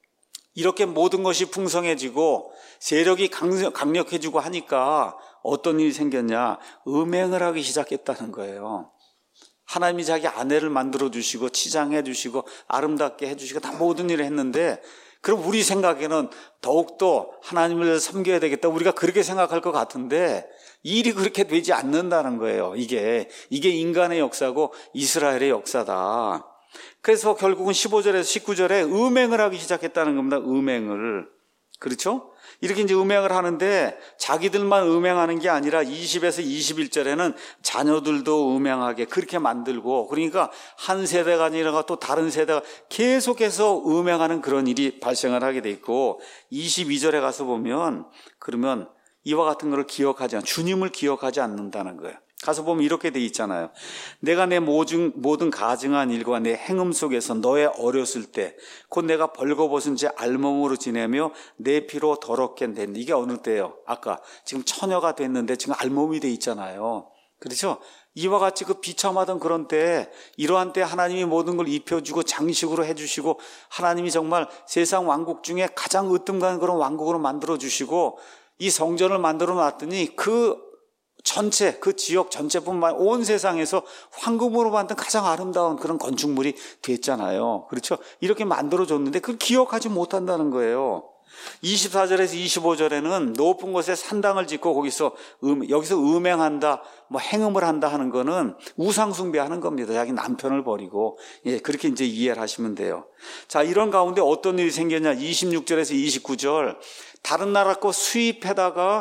이렇게 모든 것이 풍성해지고 세력이 강력해지고 하니까 어떤 일이 생겼냐? 음행을 하기 시작했다는 거예요. 하나님이 자기 아내를 만들어 주시고 치장해 주시고 아름답게 해 주시고 다 모든 일을 했는데 그럼 우리 생각에는 더욱더 하나님을 섬겨야 되겠다. 우리가 그렇게 생각할 것 같은데 일이 그렇게 되지 않는다는 거예요. 이게 이게 인간의 역사고 이스라엘의 역사다. 그래서 결국은 십오 절에서 십구 절에 음행을 하기 시작했다는 겁니다. 음행을. 그렇죠? 이렇게 이제 음행을 하는데 자기들만 음행하는 게 아니라 이십에서 이십일 절에는 자녀들도 음행하게 그렇게 만들고 그러니까 한 세대가 아니라 또 다른 세대가 계속해서 음행하는 그런 일이 발생을 하게 돼 있고 이십이 절에 가서 보면 그러면 이와 같은 것을 기억하지 않, 주님을 기억하지 않는다는 거예요. 가서 보면 이렇게 돼 있잖아요. 내가 내 모든, 모든 가증한 일과 내 행음 속에서 너의 어렸을 때 곧 내가 벌거벗은 채 알몸으로 지내며 내 피로 더럽게 된 이게 어느 때예요? 아까 지금 처녀가 됐는데 지금 알몸이 돼 있잖아요. 그렇죠? 이와 같이 그 비참하던 그런 때 이러한 때 하나님이 모든 걸 입혀주고 장식으로 해주시고 하나님이 정말 세상 왕국 중에 가장 으뜸가는 그런 왕국으로 만들어주시고 이 성전을 만들어 놨더니 그 전체 그 지역 전체뿐만 아니라 온 세상에서 황금으로 만든 가장 아름다운 그런 건축물이 됐잖아요. 그렇죠? 이렇게 만들어줬는데 그걸 기억하지 못한다는 거예요. 이십사 절에서 이십오 절에는 높은 곳에 산당을 짓고 거기서 음, 여기서 음행한다, 뭐 행음을 한다 하는 거는 우상 숭배하는 겁니다. 자기 남편을 버리고 예 그렇게 이제 이해를 하시면 돼요. 자, 이런 가운데 어떤 일이 생겼냐? 이십육 절에서 이십구 절 다른 나라 거 수입해다가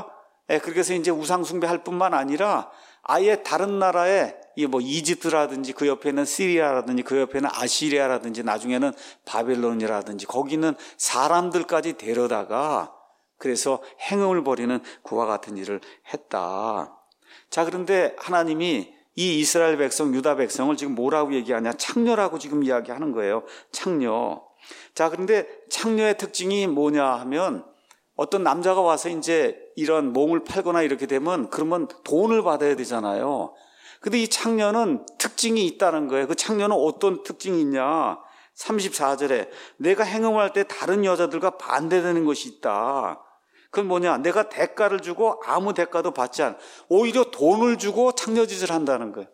예, 그래서 이제 우상숭배할 뿐만 아니라 아예 다른 나라에 뭐 이집트라든지 그 옆에는 시리아라든지 그 옆에는 아시리아라든지 나중에는 바벨론이라든지 거기는 사람들까지 데려다가 그래서 행음을 벌이는 그와 같은 일을 했다. 자, 그런데 하나님이 이 이스라엘 백성, 유다 백성을 지금 뭐라고 얘기하냐? 창녀라고 지금 이야기하는 거예요. 창녀. 자, 그런데 창녀의 특징이 뭐냐 하면 어떤 남자가 와서 이제 이런 몸을 팔거나 이렇게 되면 그러면 돈을 받아야 되잖아요. 근데 이 창녀는 특징이 있다는 거예요. 그 창녀는 어떤 특징이 있냐? 삼십사 절에 내가 행음할 때 다른 여자들과 반대되는 것이 있다. 그건 뭐냐? 내가 대가를 주고 아무 대가도 받지 않아. 오히려 돈을 주고 창녀짓을 한다는 거예요.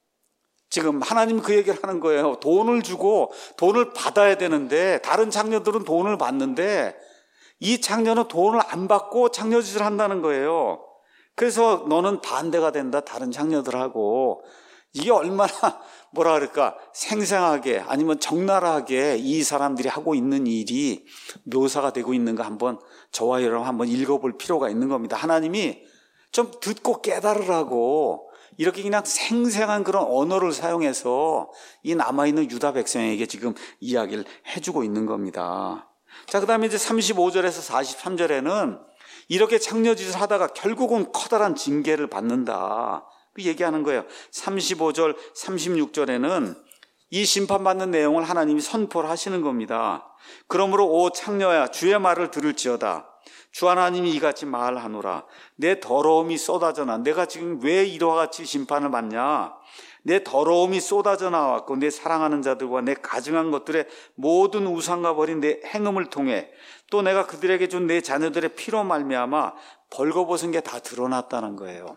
지금 하나님 그 얘기를 하는 거예요. 돈을 주고 돈을 받아야 되는데 다른 창녀들은 돈을 받는데 이 창녀는 돈을 안 받고 창녀짓을 한다는 거예요. 그래서 너는 반대가 된다. 다른 창녀들하고. 이게 얼마나 뭐라 그럴까 생생하게 아니면 적나라하게 이 사람들이 하고 있는 일이 묘사가 되고 있는가 한번 저와 여러분 한번 읽어볼 필요가 있는 겁니다. 하나님이 좀 듣고 깨달으라고 이렇게 그냥 생생한 그런 언어를 사용해서 이 남아있는 유다 백성에게 지금 이야기를 해주고 있는 겁니다. 자, 그 다음에 이제 삼십오 절에서 사십삼 절에는 이렇게 창녀짓을 하다가 결국은 커다란 징계를 받는다. 그 얘기하는 거예요. 삼십오 절, 삼십육 절에는 이 심판받는 내용을 하나님이 선포를 하시는 겁니다. 그러므로 오 창녀야 주의 말을 들을지어다. 주 하나님이 이같이 말하노라. 내 더러움이 쏟아져나. 내가 지금 왜 이와 같이 심판을 받냐. 내 더러움이 쏟아져 나왔고 내 사랑하는 자들과 내 가증한 것들의 모든 우상과 버린 내 행음을 통해 또 내가 그들에게 준 내 자녀들의 피로 말미암아 벌거벗은 게 다 드러났다는 거예요.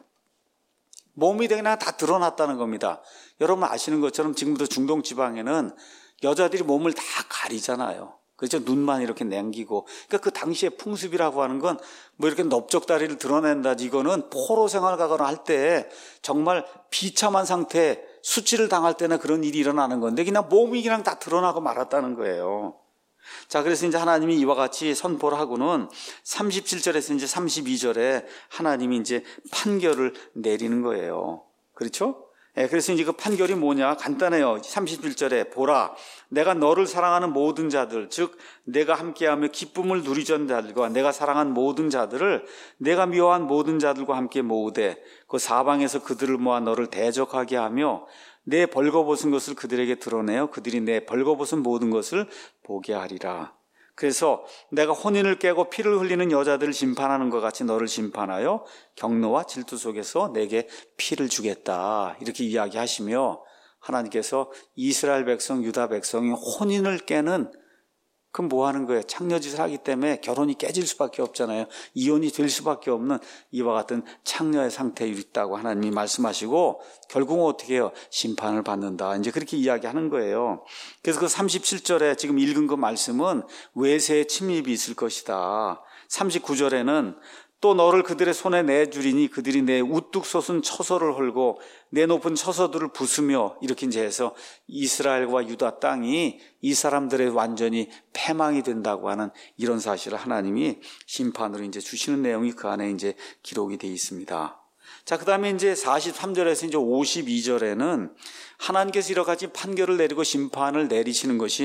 몸이 그냥 다 드러났다는 겁니다. 여러분 아시는 것처럼 지금부터 중동 지방에는 여자들이 몸을 다 가리잖아요. 그렇죠? 눈만 이렇게 남기고. 그러니까 그 당시의 풍습이라고 하는 건 뭐 이렇게 넓적다리를 드러낸다. 이거는 포로 생활 가거나 할 때 정말 비참한 상태, 수치를 당할 때나 그런 일이 일어나는 건데 그냥 몸이 그냥 다 드러나고 말았다는 거예요. 자, 그래서 이제 하나님이 이와 같이 선포를 하고는 삼십칠 절에서 이제 삼십이 절에 하나님이 이제 판결을 내리는 거예요. 그렇죠? 예, 그래서 이제 그 판결이 뭐냐? 간단해요. 삼십일 절에 보라, 내가 너를 사랑하는 모든 자들, 즉 내가 함께하며 기쁨을 누리던 자들과 내가 사랑한 모든 자들을 내가 미워한 모든 자들과 함께 모으되 그 사방에서 그들을 모아 너를 대적하게 하며 내 벌거벗은 것을 그들에게 드러내어 그들이 내 벌거벗은 모든 것을 보게 하리라. 그래서 내가 혼인을 깨고 피를 흘리는 여자들을 심판하는 것 같이 너를 심판하여 경노와 질투 속에서 내게 피를 주겠다. 이렇게 이야기하시며 하나님께서 이스라엘 백성, 유다 백성이 혼인을 깨는 그럼 뭐 하는 거예요? 창녀짓을 하기 때문에 결혼이 깨질 수밖에 없잖아요. 이혼이 될 수밖에 없는 이와 같은 창녀의 상태에 있다고 하나님이 말씀하시고 결국은 어떻게 해요? 심판을 받는다. 이제 그렇게 이야기하는 거예요. 그래서 그 삼십칠 절에 지금 읽은 그 말씀은 외세의 침입이 있을 것이다. 삼십구 절에는 또 너를 그들의 손에 내주리니 그들이 내 우뚝 솟은 처소를 헐고 내 높은 처소들을 부수며 이렇게 이제 해서 이스라엘과 유다 땅이 이 사람들의 완전히 패망이 된다고 하는 이런 사실을 하나님이 심판으로 이제 주시는 내용이 그 안에 이제 기록이 되어 있습니다. 자, 그 다음에 이제 사십삼 절에서 이제 오십이 절에는 하나님께서 여러 가지 판결을 내리고 심판을 내리시는 것이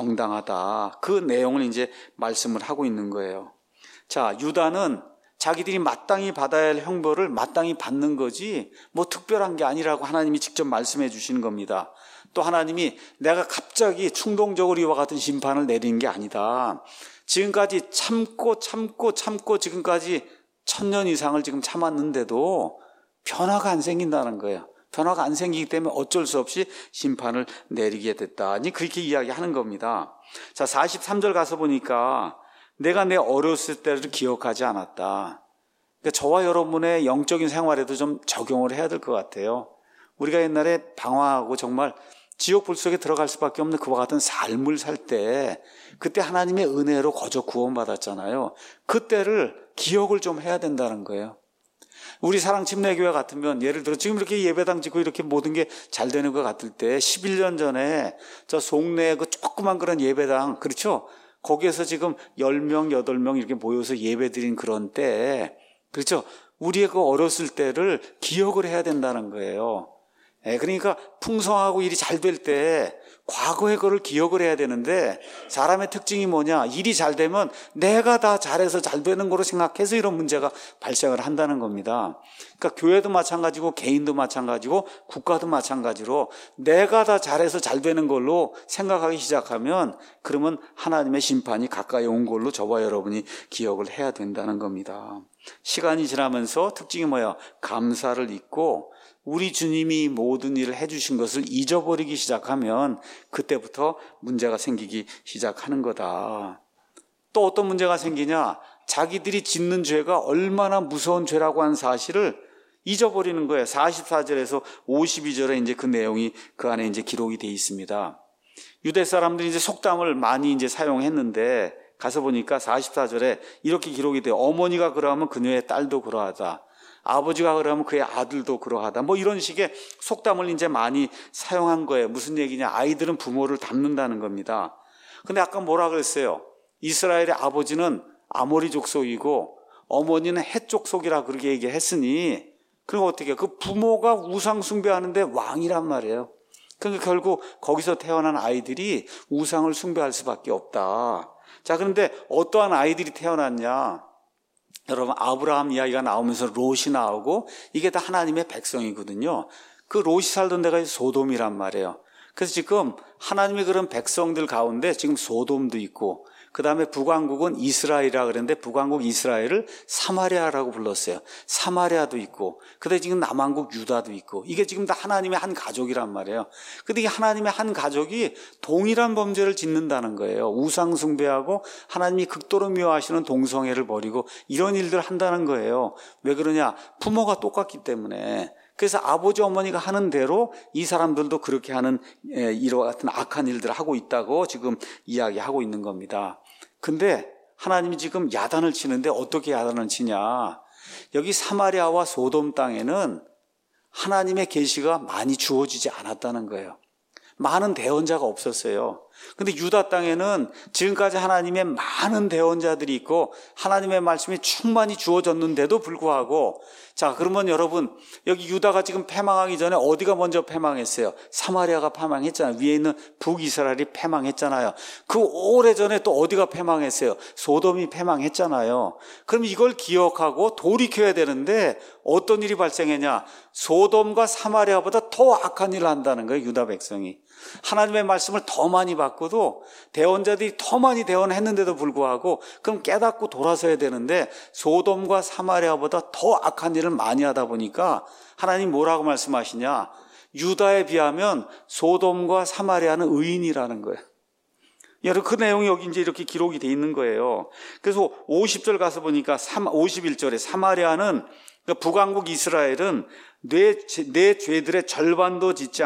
정당하다. 그 내용을 이제 말씀을 하고 있는 거예요. 자, 유다는 자기들이 마땅히 받아야 할 형벌을 마땅히 받는 거지 뭐 특별한 게 아니라고 하나님이 직접 말씀해 주시는 겁니다. 또 하나님이 내가 갑자기 충동적으로 이와 같은 심판을 내리는 게 아니다. 지금까지 참고 참고 참고 지금까지 천년 이상을 지금 참았는데도 변화가 안 생긴다는 거예요. 변화가 안 생기기 때문에 어쩔 수 없이 심판을 내리게 됐다. 아니 그렇게 이야기하는 겁니다. 자, 사십삼 절 가서 보니까 내가 내 어렸을 때를 기억하지 않았다. 그러니까 저와 여러분의 영적인 생활에도 좀 적용을 해야 될 것 같아요. 우리가 옛날에 방황하고 정말 지옥 불 속에 들어갈 수밖에 없는 그와 같은 삶을 살 때 그때 하나님의 은혜로 거저 구원받았잖아요. 그때를 기억을 좀 해야 된다는 거예요. 우리 사랑침례교회 같으면 예를 들어 지금 이렇게 예배당 짓고 이렇게 모든 게 잘 되는 것 같을 때 십일 년 전에 저 송내 그 조그만 그런 예배당 그렇죠? 거기에서 지금 열 명, 여덟 명 이렇게 모여서 예배 드린 그런 때, 그렇죠? 우리의 그 어렸을 때를 기억을 해야 된다는 거예요. 예, 그러니까 풍성하고 일이 잘 될 때 과거의 거를 기억을 해야 되는데, 사람의 특징이 뭐냐? 일이 잘 되면 내가 다 잘해서 잘 되는 거로 생각해서 이런 문제가 발생을 한다는 겁니다. 그러니까 교회도 마찬가지고 개인도 마찬가지고 국가도 마찬가지로 내가 다 잘해서 잘 되는 걸로 생각하기 시작하면, 그러면 하나님의 심판이 가까이 온 걸로 저와 여러분이 기억을 해야 된다는 겁니다. 시간이 지나면서 특징이 뭐야? 감사를 잊고 우리 주님이 모든 일을 해주신 것을 잊어버리기 시작하면 그때부터 문제가 생기기 시작하는 거다. 또 어떤 문제가 생기냐? 자기들이 짓는 죄가 얼마나 무서운 죄라고 하는 사실을 잊어버리는 거예요. 사십사 절에서 오십이 절에 이제 그 내용이 그 안에 이제 기록이 되어 있습니다. 유대 사람들이 이제 속담을 많이 이제 사용했는데, 가서 보니까 사십사 절에 이렇게 기록이 돼요. 어머니가 그러하면 그녀의 딸도 그러하다. 아버지가 그러면 그의 아들도 그러하다. 뭐 이런 식의 속담을 이제 많이 사용한 거예요. 무슨 얘기냐? 아이들은 부모를 닮는다는 겁니다. 근데 아까 뭐라 그랬어요? 이스라엘의 아버지는 아모리 족속이고 어머니는 헷 족속이라 그렇게 얘기했으니, 그럼 어떻게 해요? 그 부모가 우상 숭배하는데 왕이란 말이에요. 그러니까 결국 거기서 태어난 아이들이 우상을 숭배할 수밖에 없다. 자, 그런데 어떠한 아이들이 태어났냐? 여러분, 아브라함 이야기가 나오면서 롯이 나오고 이게 다 하나님의 백성이거든요. 그 롯이 살던 데가 소돔이란 말이에요. 그래서 지금 하나님의 그런 백성들 가운데 지금 소돔도 있고, 그 다음에 북왕국은 이스라엘이라 그랬는데 북왕국 이스라엘을 사마리아라고 불렀어요. 사마리아도 있고, 그다음에 지금 남왕국 유다도 있고, 이게 지금 다 하나님의 한 가족이란 말이에요. 근데 이게 하나님의 한 가족이 동일한 범죄를 짓는다는 거예요. 우상 숭배하고 하나님이 극도로 미워하시는 동성애를 벌이고 이런 일들을 한다는 거예요. 왜 그러냐? 부모가 똑같기 때문에. 그래서 아버지 어머니가 하는 대로 이 사람들도 그렇게 하는 이와 같은 악한 일들을 하고 있다고 지금 이야기하고 있는 겁니다. 근데 하나님이 지금 야단을 치는데 어떻게 야단을 치냐? 여기 사마리아와 소돔 땅에는 하나님의 계시가 많이 주어지지 않았다는 거예요. 많은 대언자가 없었어요. 근데 유다 땅에는 지금까지 하나님의 많은 대언자들이 있고 하나님의 말씀이 충만히 주어졌는데도 불구하고, 자, 그러면 여러분, 여기 유다가 지금 패망하기 전에 어디가 먼저 패망했어요? 사마리아가 패망했잖아요. 위에 있는 북이스라엘이 패망했잖아요. 그 오래전에 또 어디가 패망했어요? 소돔이 패망했잖아요. 그럼 이걸 기억하고 돌이켜야 되는데 어떤 일이 발생했냐? 소돔과 사마리아보다 더 악한 일을 한다는 거예요, 유다 백성이. 하나님의 말씀을 더 많이 받고도 대언자들이 더 많이 대언했는데도 불구하고 그럼 깨닫고 돌아서야 되는데 소돔과 사마리아보다 더 악한 일을 많이 하다 보니까 하나님 뭐라고 말씀하시냐? 유다에 비하면 소돔과 사마리아는 의인이라는 거예요. 여러분, 그 내용이 여기 이제 이렇게 기록이 돼 있는 거예요. 그래서 오십 절 가서 보니까 오십일 절에 사마리아는, 그러니까 북왕국 이스라엘은 내, 내 죄들의 절반도 짓지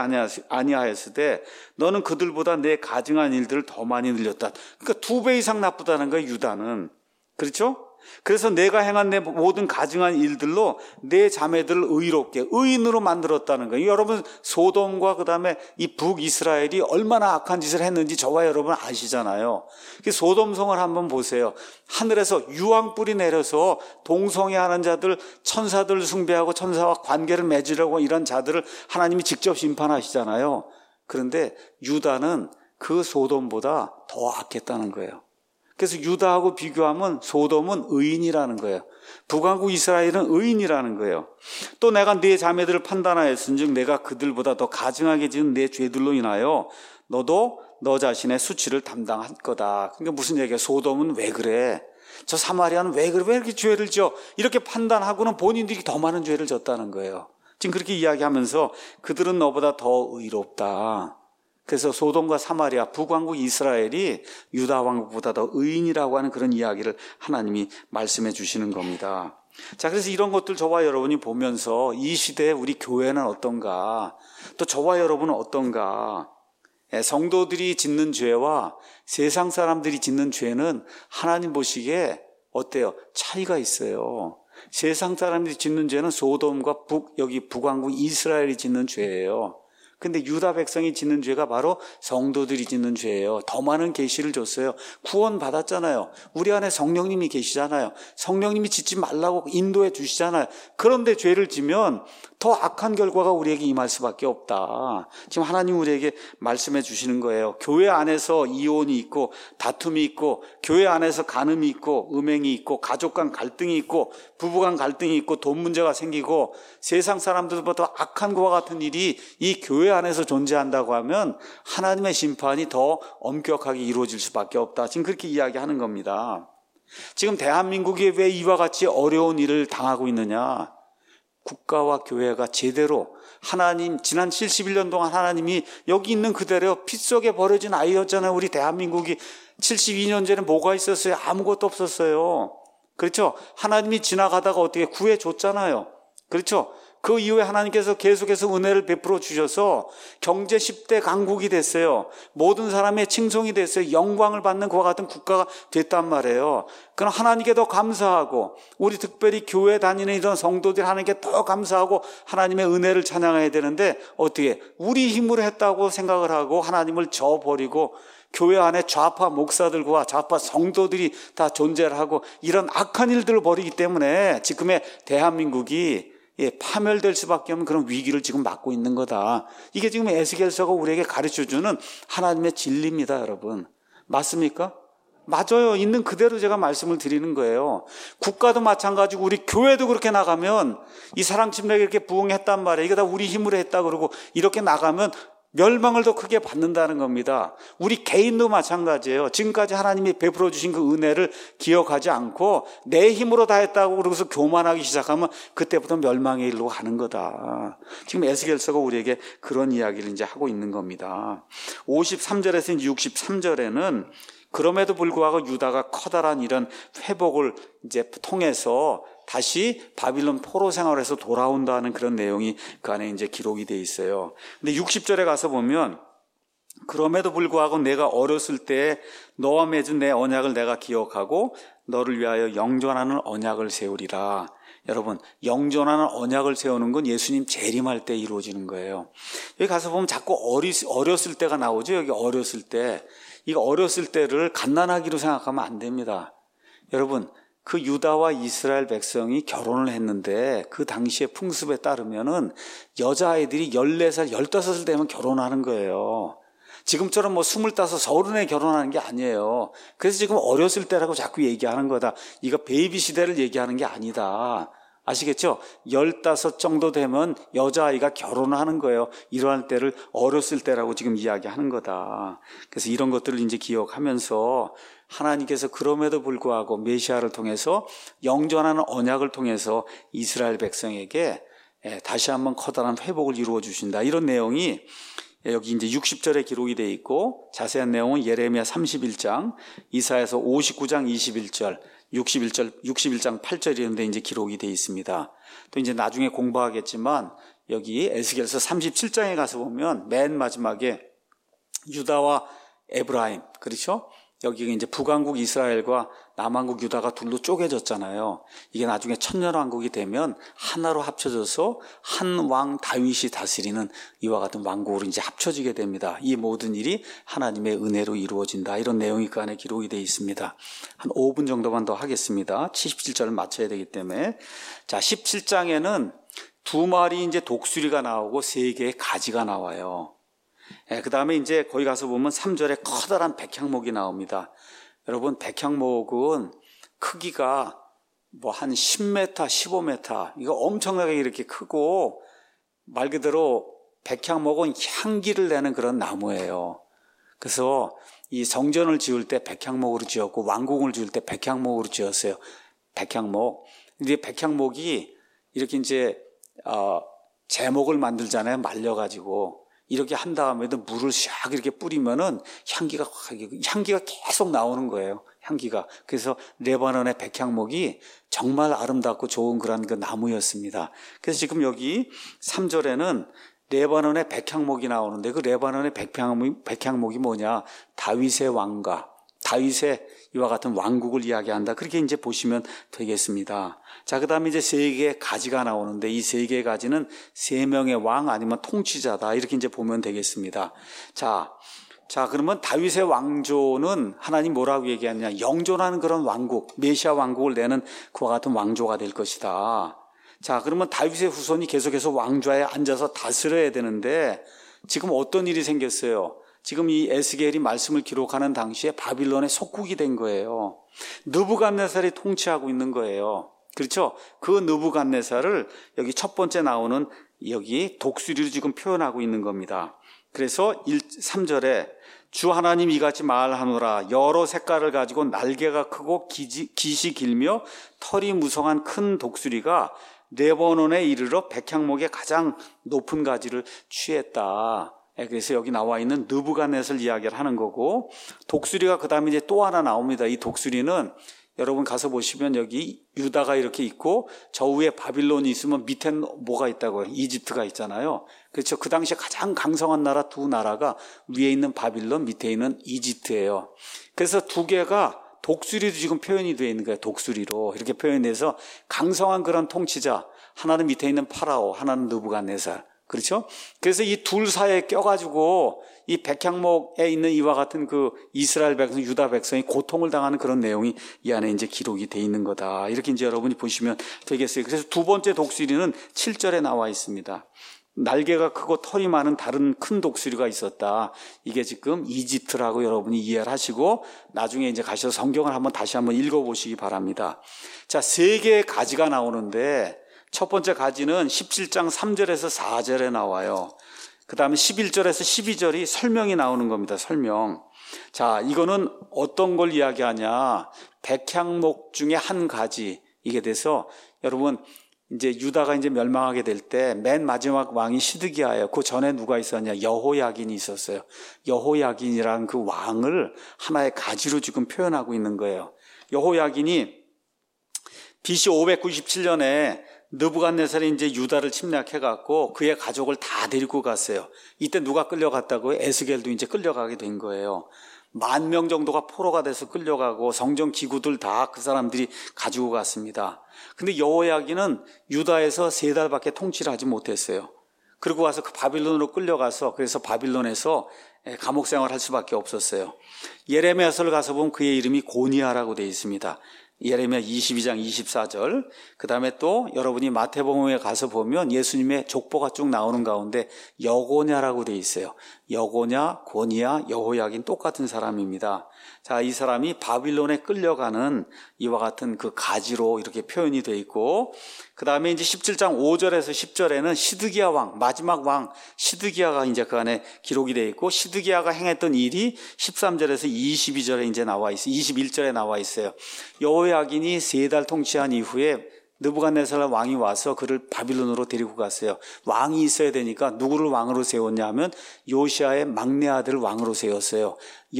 아니하였으되 너는 그들보다 내 가증한 일들을 더 많이 늘렸다. 그러니까 두 배 이상 나쁘다는 거예요, 유다는. 그렇죠? 그래서 내가 행한 내 모든 가증한 일들로 내 자매들을 의롭게, 의인으로 만들었다는 거예요. 여러분, 소돔과 그 다음에 이 북이스라엘이 얼마나 악한 짓을 했는지 저와 여러분 아시잖아요. 소돔성을 한번 보세요. 하늘에서 유황불이 내려서 동성애하는 자들, 천사들 숭배하고 천사와 관계를 맺으려고 이런 자들을 하나님이 직접 심판하시잖아요. 그런데 유다는 그 소돔보다 더 악했다는 거예요. 그래서 유다하고 비교하면 소돔은 의인이라는 거예요. 북왕국 이스라엘은 의인이라는 거예요. 또 내가 네 자매들을 판단하였은즉 내가 그들보다 더 가증하게 지은 내 죄들로 인하여 너도 너 자신의 수치를 담당할 거다. 그러니까 무슨 얘기야? 소돔은 왜 그래? 저 사마리아는 왜 그래? 왜 이렇게 죄를 져? 이렇게 판단하고는 본인들이 더 많은 죄를 졌다는 거예요. 지금 그렇게 이야기하면서 그들은 너보다 더 의롭다. 그래서 소돔과 사마리아, 북왕국 이스라엘이 유다 왕국보다 더 의인이라고 하는 그런 이야기를 하나님이 말씀해 주시는 겁니다. 자, 그래서 이런 것들 저와 여러분이 보면서 이 시대에 우리 교회는 어떤가, 또 저와 여러분은 어떤가, 성도들이 짓는 죄와 세상 사람들이 짓는 죄는 하나님 보시기에 어때요? 차이가 있어요. 세상 사람들이 짓는 죄는 소돔과 북, 여기 북왕국 이스라엘이 짓는 죄예요. 근데 유다 백성이 짓는 죄가 바로 성도들이 짓는 죄예요. 더 많은 계시를 줬어요. 구원 받았잖아요. 우리 안에 성령님이 계시잖아요. 성령님이 짓지 말라고 인도해 주시잖아요. 그런데 죄를 지면 더 악한 결과가 우리에게 임할 수밖에 없다. 지금 하나님 우리에게 말씀해 주시는 거예요. 교회 안에서 이혼이 있고 다툼이 있고 교회 안에서 간음이 있고 음행이 있고 가족 간 갈등이 있고 부부 간 갈등이 있고 돈 문제가 생기고 세상 사람들보다 악한 것과 같은 일이 이 교회 안에서 존재한다고 하면 하나님의 심판이 더 엄격하게 이루어질 수밖에 없다. 지금 그렇게 이야기하는 겁니다. 지금 대한민국이 왜 이와 같이 어려운 일을 당하고 있느냐? 국가와 교회가 제대로 하나님 지난 칠십일 년 동안 하나님이 여기 있는 그대로 피 속에 버려진 아이였잖아요. 우리 대한민국이 칠십이 년 전에 뭐가 있었어요? 아무것도 없었어요. 그렇죠? 하나님이 지나가다가 어떻게 구해줬잖아요. 그렇죠? 그 이후에 하나님께서 계속해서 은혜를 베풀어 주셔서 경제 십 대 강국이 됐어요. 모든 사람의 칭송이 됐어요. 영광을 받는 그와 같은 국가가 됐단 말이에요. 그럼 하나님께 더 감사하고 우리 특별히 교회 다니는 이런 성도들 하나님께 더 감사하고 하나님의 은혜를 찬양해야 되는데 어떻게 우리 힘으로 했다고 생각을 하고 하나님을 저버리고 교회 안에 좌파 목사들과 좌파 성도들이 다 존재를 하고 이런 악한 일들을 벌이기 때문에 지금의 대한민국이 예, 파멸될 수밖에 없는 그런 위기를 지금 맞고 있는 거다. 이게 지금 에스겔서가 우리에게 가르쳐주는 하나님의 진리입니다, 여러분. 맞습니까? 맞아요. 있는 그대로 제가 말씀을 드리는 거예요. 국가도 마찬가지고 우리 교회도 그렇게 나가면 이 사랑 침례가 이렇게 부흥했단 말이에요. 이거 다 우리 힘으로 했다 그러고 이렇게 나가면 멸망을 더 크게 받는다는 겁니다. 우리 개인도 마찬가지예요. 지금까지 하나님이 베풀어 주신 그 은혜를 기억하지 않고 내 힘으로 다 했다고 그러고서 교만하기 시작하면 그때부터 멸망의 일로 가는 거다. 지금 에스겔서가 우리에게 그런 이야기를 이제 하고 있는 겁니다. 오십삼 절에서 육십삼 절에는 그럼에도 불구하고 유다가 커다란 이런 회복을 이제 통해서 다시 바빌론 포로 생활에서 돌아온다는 그런 내용이 그 안에 이제 기록이 돼 있어요. 근데 육십 절에 가서 보면 그럼에도 불구하고 내가 어렸을 때 너와 맺은 내 언약을 내가 기억하고 너를 위하여 영존하는 언약을 세우리라. 여러분, 영존하는 언약을 세우는 건 예수님 재림할 때 이루어지는 거예요. 여기 가서 보면 자꾸 어리, 어렸을 때가 나오죠. 여기 어렸을 때. 이거 어렸을 때를 갓난아기로 생각하면 안 됩니다. 여러분, 그 유다와 이스라엘 백성이 결혼을 했는데 그 당시의 풍습에 따르면은 여자아이들이 열네 살, 열다섯 살 되면 결혼하는 거예요. 지금처럼 뭐 스물다섯, 서른에 결혼하는 게 아니에요. 그래서 지금 어렸을 때라고 자꾸 얘기하는 거다. 이거 베이비 시대를 얘기하는 게 아니다. 아시겠죠? 열다섯 정도 되면 여자아이가 결혼을 하는 거예요. 이러한 때를 어렸을 때라고 지금 이야기하는 거다. 그래서 이런 것들을 이제 기억하면서 하나님께서 그럼에도 불구하고 메시아를 통해서 영존하는 언약을 통해서 이스라엘 백성에게 다시 한번 커다란 회복을 이루어 주신다. 이런 내용이 여기 이제 육십 절에 기록이 되어 있고 자세한 내용은 예레미야 삼십일 장, 이사야서 오십구 장 이십일 절, 육십일 절, 육십일 장 팔 절이었는데 이제 기록이 되어 있습니다. 또 이제 나중에 공부하겠지만 여기 에스겔서 삼십칠 장에 가서 보면 맨 마지막에 유다와 에브라임, 그렇죠? 여기가 이제 북왕국 이스라엘과 남왕국 유다가 둘로 쪼개졌잖아요. 이게 나중에 천년왕국이 되면 하나로 합쳐져서 한 왕 다윗이 다스리는 이와 같은 왕국으로 이제 합쳐지게 됩니다. 이 모든 일이 하나님의 은혜로 이루어진다. 이런 내용이 그 안에 기록이 되어 있습니다. 한 오 분 정도만 더 하겠습니다. 칠십칠 절을 맞춰야 되기 때문에. 자, 십칠 장에는 두 마리 이제 독수리가 나오고 세 개의 가지가 나와요. 예, 그 다음에 이제 거기 가서 보면 삼 절에 커다란 백향목이 나옵니다. 여러분, 백향목은 크기가 뭐 한 십 미터, 십오 미터, 이거 엄청나게 이렇게 크고 말 그대로 백향목은 향기를 내는 그런 나무예요. 그래서 이 성전을 지을 때 백향목으로 지었고 왕궁을 지을 때 백향목으로 지었어요. 백향목. 근데 백향목이 이렇게 이제 어, 제목을 만들잖아요. 말려가지고. 이렇게 한 다음에도 물을 샥 이렇게 뿌리면은 향기가, 향기가 계속 나오는 거예요. 향기가. 그래서 레바논의 백향목이 정말 아름답고 좋은 그런 그 나무였습니다. 그래서 지금 여기 삼 절에는 레바논의 백향목이 나오는데 그 레바논의 백향목이, 백향목이 뭐냐? 다윗의 왕가, 다윗의 이와 같은 왕국을 이야기한다. 그렇게 이제 보시면 되겠습니다. 자, 그 다음에 이제 세 개의 가지가 나오는데 이 세 개의 가지는 세 명의 왕 아니면 통치자다. 이렇게 이제 보면 되겠습니다. 자, 자, 그러면 다윗의 왕조는 하나님 뭐라고 얘기하느냐. 영존하는 그런 왕국, 메시아 왕국을 내는 그와 같은 왕조가 될 것이다. 자, 그러면 다윗의 후손이 계속해서 왕좌에 앉아서 다스려야 되는데 지금 어떤 일이 생겼어요? 지금 이 에스겔이 말씀을 기록하는 당시에 바빌론의 속국이 된 거예요. 느부갓네살이 통치하고 있는 거예요. 그렇죠? 그 느부갓네살을 여기 첫 번째 나오는 여기 독수리로 지금 표현하고 있는 겁니다. 그래서 삼 절에 주 하나님 이같이 말하노라. 여러 색깔을 가지고 날개가 크고 기지, 깃이 길며 털이 무성한 큰 독수리가 레바논에 이르러 백향목의 가장 높은 가지를 취했다. 그래서 여기 나와 있는 느부갓네살 이야기를 하는 거고, 독수리가 그 다음에 이제 또 하나 나옵니다. 이 독수리는 여러분 가서 보시면 여기 유다가 이렇게 있고 저 위에 바빌론이 있으면 밑에는 뭐가 있다고요? 이집트가 있잖아요. 그렇죠. 그 당시에 가장 강성한 나라 두 나라가 위에 있는 바빌론, 밑에 있는 이집트예요. 그래서 두 개가 독수리도 지금 표현이 되어 있는 거예요. 독수리로 이렇게 표현해서 강성한 그런 통치자, 하나는 밑에 있는 파라오, 하나는 느부갓네살. 그렇죠? 그래서 이 둘 사이에 껴가지고 이 백향목에 있는 이와 같은 그 이스라엘 백성, 유다 백성이 고통을 당하는 그런 내용이 이 안에 이제 기록이 돼 있는 거다. 이렇게 이제 여러분이 보시면 되겠어요. 그래서 두 번째 독수리는 칠 절에 나와 있습니다. 날개가 크고 털이 많은 다른 큰 독수리가 있었다. 이게 지금 이집트라고 여러분이 이해를 하시고 나중에 이제 가셔서 성경을 한번 다시 한번 읽어보시기 바랍니다. 자, 세 개의 가지가 나오는데 첫 번째 가지는 십칠 장 삼 절에서 사 절에 나와요. 그 다음에 십일 절에서 십이 절이 설명이 나오는 겁니다. 설명. 자, 이거는 어떤 걸 이야기하냐. 백향목 중에 한 가지. 이게 돼서 여러분 이제 유다가 이제 멸망하게 될 때 맨 마지막 왕이 시드기야예요. 그 전에 누가 있었냐? 여호야긴이 있었어요. 여호야긴이라는 그 왕을 하나의 가지로 지금 표현하고 있는 거예요. 여호야긴이 비씨 오백구십칠 년에 느부갓네살이 이제 유다를 침략해갖고 그의 가족을 다 데리고 갔어요. 이때 누가 끌려갔다고요? 에스겔도 이제 끌려가게 된 거예요. 만 명 정도가 포로가 돼서 끌려가고 성전 기구들 다 그 사람들이 가지고 갔습니다. 근데 여호야긴은 유다에서 세 달밖에 통치를 하지 못했어요. 그리고 와서 그 바빌론으로 끌려가서 그래서 바빌론에서 감옥 생활할 수밖에 없었어요. 예레미야서를 가서 보면 그의 이름이 고니야라고 되어 있습니다. 예레미야 이십이 장 이십사 절. 그 다음에 또 여러분이 마태복음에 가서 보면 예수님의 족보가 쭉 나오는 가운데 여고냐라고 되어 있어요. 여고냐, 고니야, 여호야긴 똑같은 사람입니다. 자, 이 사람이 바빌론에 끌려가는 이와 같은 그 가지로 이렇게 표현이 되어 있고, 그 다음에 이제 십칠 장 오 절에서 십 절에는 시드기야 왕, 마지막 왕 시드기야가 이제 그 안에 기록이 되어 있고, 시드기야가 행했던 일이 십삼 절에서 이십이 절에 이제 나와 있어요. 이십일 절에 나와 있어요. 여호야긴이 세 달 통치한 이후에 느부갓네살 왕이 와서 그를 바빌론으로 데리고 갔어요. 왕이 있어야 되니까 누구를 왕으로 세웠냐 하면 요시아의 막내 아들을 왕으로 세웠어요.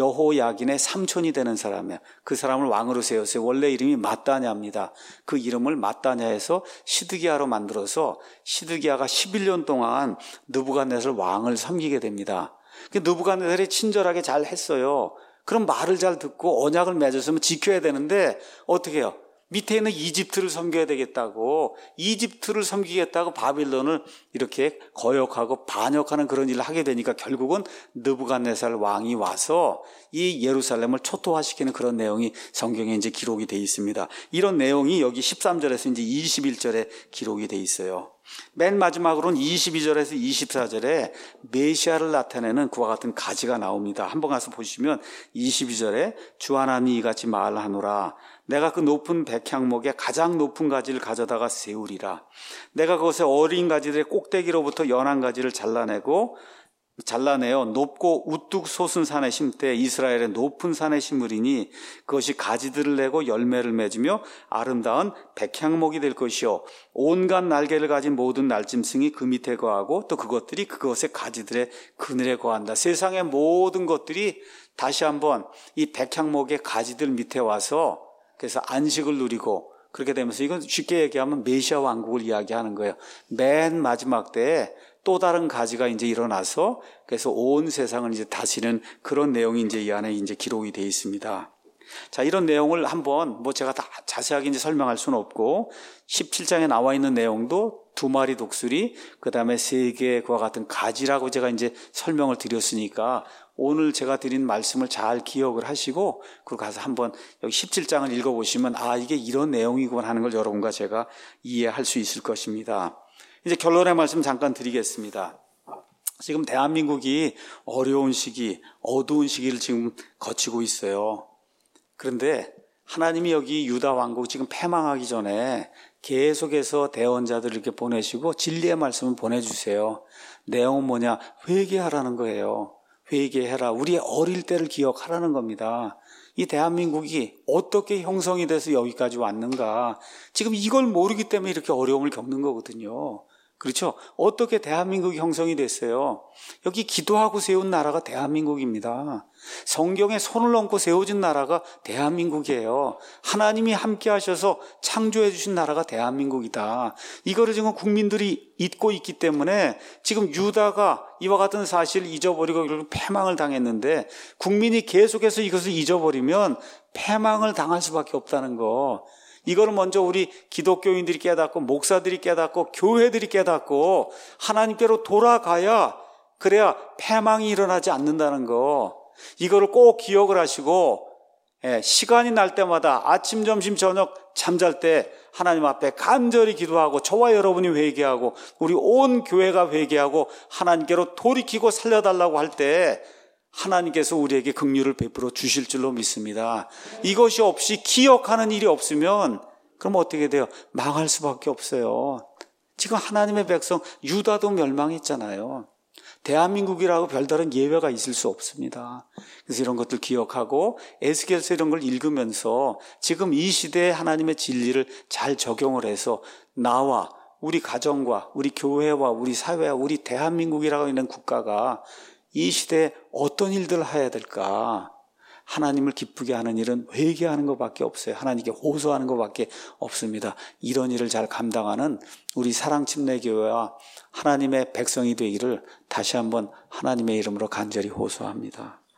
여호야긴의 삼촌이 되는 사람이에요. 그 사람을 왕으로 세웠어요. 원래 이름이 마따냐입니다. 그 이름을 마따냐에서 시드기야로 만들어서 시드기야가 십일 년 동안 느부갓네살 왕을 섬기게 됩니다. 느부갓네살이 친절하게 잘 했어요. 그럼 말을 잘 듣고 언약을 맺었으면 지켜야 되는데 어떻게 해요? 밑에 있는 이집트를 섬겨야 되겠다고, 이집트를 섬기겠다고 바빌론을 이렇게 거역하고 반역하는 그런 일을 하게 되니까 결국은 느부갓네살 왕이 와서 이 예루살렘을 초토화시키는 그런 내용이 성경에 이제 기록이 돼 있습니다. 이런 내용이 여기 십삼 절에서 이제 이십일 절에 기록이 돼 있어요. 맨 마지막으로는 이십이 절에서 이십사 절에 메시아를 나타내는 그와 같은 가지가 나옵니다. 한번 가서 보시면 이십이 절에 주 하나님이 이같이 말하노라. 내가 그 높은 백향목에 가장 높은 가지를 가져다가 세우리라. 내가 그것의 어린 가지들의 꼭대기로부터 연한 가지를 잘라내고 잘라내어 높고 우뚝 솟은 산에 심되 이스라엘의 높은 산에 심으리니 그것이 가지들을 내고 열매를 맺으며 아름다운 백향목이 될 것이요 온갖 날개를 가진 모든 날짐승이 그 밑에 거하고 또 그것들이 그것의 가지들의 그늘에 거한다. 세상의 모든 것들이 다시 한번 이 백향목의 가지들 밑에 와서 그래서 안식을 누리고 그렇게 되면서 이건 쉽게 얘기하면 메시아 왕국을 이야기하는 거예요. 맨 마지막 때에 또 다른 가지가 이제 일어나서 그래서 온 세상을 이제 다스리는 그런 내용이 이제 이 안에 이제 기록이 되어 있습니다. 자, 이런 내용을 한번 뭐 제가 다 자세하게 이제 설명할 수는 없고 십칠 장에 나와 있는 내용도 두 마리 독수리, 그 다음에 세 개의 그와 같은 가지라고 제가 이제 설명을 드렸으니까 오늘 제가 드린 말씀을 잘 기억을 하시고 그리고 가서 한번 여기 십칠 장을 읽어보시면 아, 이게 이런 내용이구나 하는 걸 여러분과 제가 이해할 수 있을 것입니다. 이제 결론의 말씀 잠깐 드리겠습니다. 지금 대한민국이 어려운 시기, 어두운 시기를 지금 거치고 있어요. 그런데 하나님이 여기 유다 왕국 지금 패망하기 전에 계속해서 대언자들을 이렇게 보내시고 진리의 말씀을 보내주세요. 내용은 뭐냐? 회개하라는 거예요. 회개해라. 우리의 어릴 때를 기억하라는 겁니다. 이 대한민국이 어떻게 형성이 돼서 여기까지 왔는가? 지금 이걸 모르기 때문에 이렇게 어려움을 겪는 거거든요. 그렇죠? 어떻게 대한민국이 형성이 됐어요? 여기 기도하고 세운 나라가 대한민국입니다. 성경에 손을 얹고 세워진 나라가 대한민국이에요. 하나님이 함께 하셔서 창조해 주신 나라가 대한민국이다. 이거를 지금 국민들이 잊고 있기 때문에 지금 유다가 이와 같은 사실을 잊어버리고 결국 패망을 당했는데 국민이 계속해서 이것을 잊어버리면 패망을 당할 수밖에 없다는 거. 이거를 먼저 우리 기독교인들이 깨닫고 목사들이 깨닫고 교회들이 깨닫고 하나님께로 돌아가야 그래야 패망이 일어나지 않는다는 거. 이거를 꼭 기억을 하시고 예, 시간이 날 때마다 아침, 점심, 저녁 잠잘 때 하나님 앞에 간절히 기도하고 저와 여러분이 회개하고 우리 온 교회가 회개하고 하나님께로 돌이키고 살려달라고 할 때 하나님께서 우리에게 긍휼을 베풀어 주실 줄로 믿습니다. 이것이 없이 기억하는 일이 없으면 그럼 어떻게 돼요? 망할 수밖에 없어요. 지금 하나님의 백성 유다도 멸망했잖아요. 대한민국이라고 별다른 예외가 있을 수 없습니다. 그래서 이런 것들 기억하고 에스겔서 이런 걸 읽으면서 지금 이 시대에 하나님의 진리를 잘 적용을 해서 나와 우리 가정과 우리 교회와 우리 사회와 우리 대한민국이라고 있는 국가가 이 시대에 어떤 일들을 해야 될까? 하나님을 기쁘게 하는 일은 회개하는 것밖에 없어요. 하나님께 호소하는 것밖에 없습니다. 이런 일을 잘 감당하는 우리 사랑침례교회와 하나님의 백성이 되기를 다시 한번 하나님의 이름으로 간절히 호소합니다.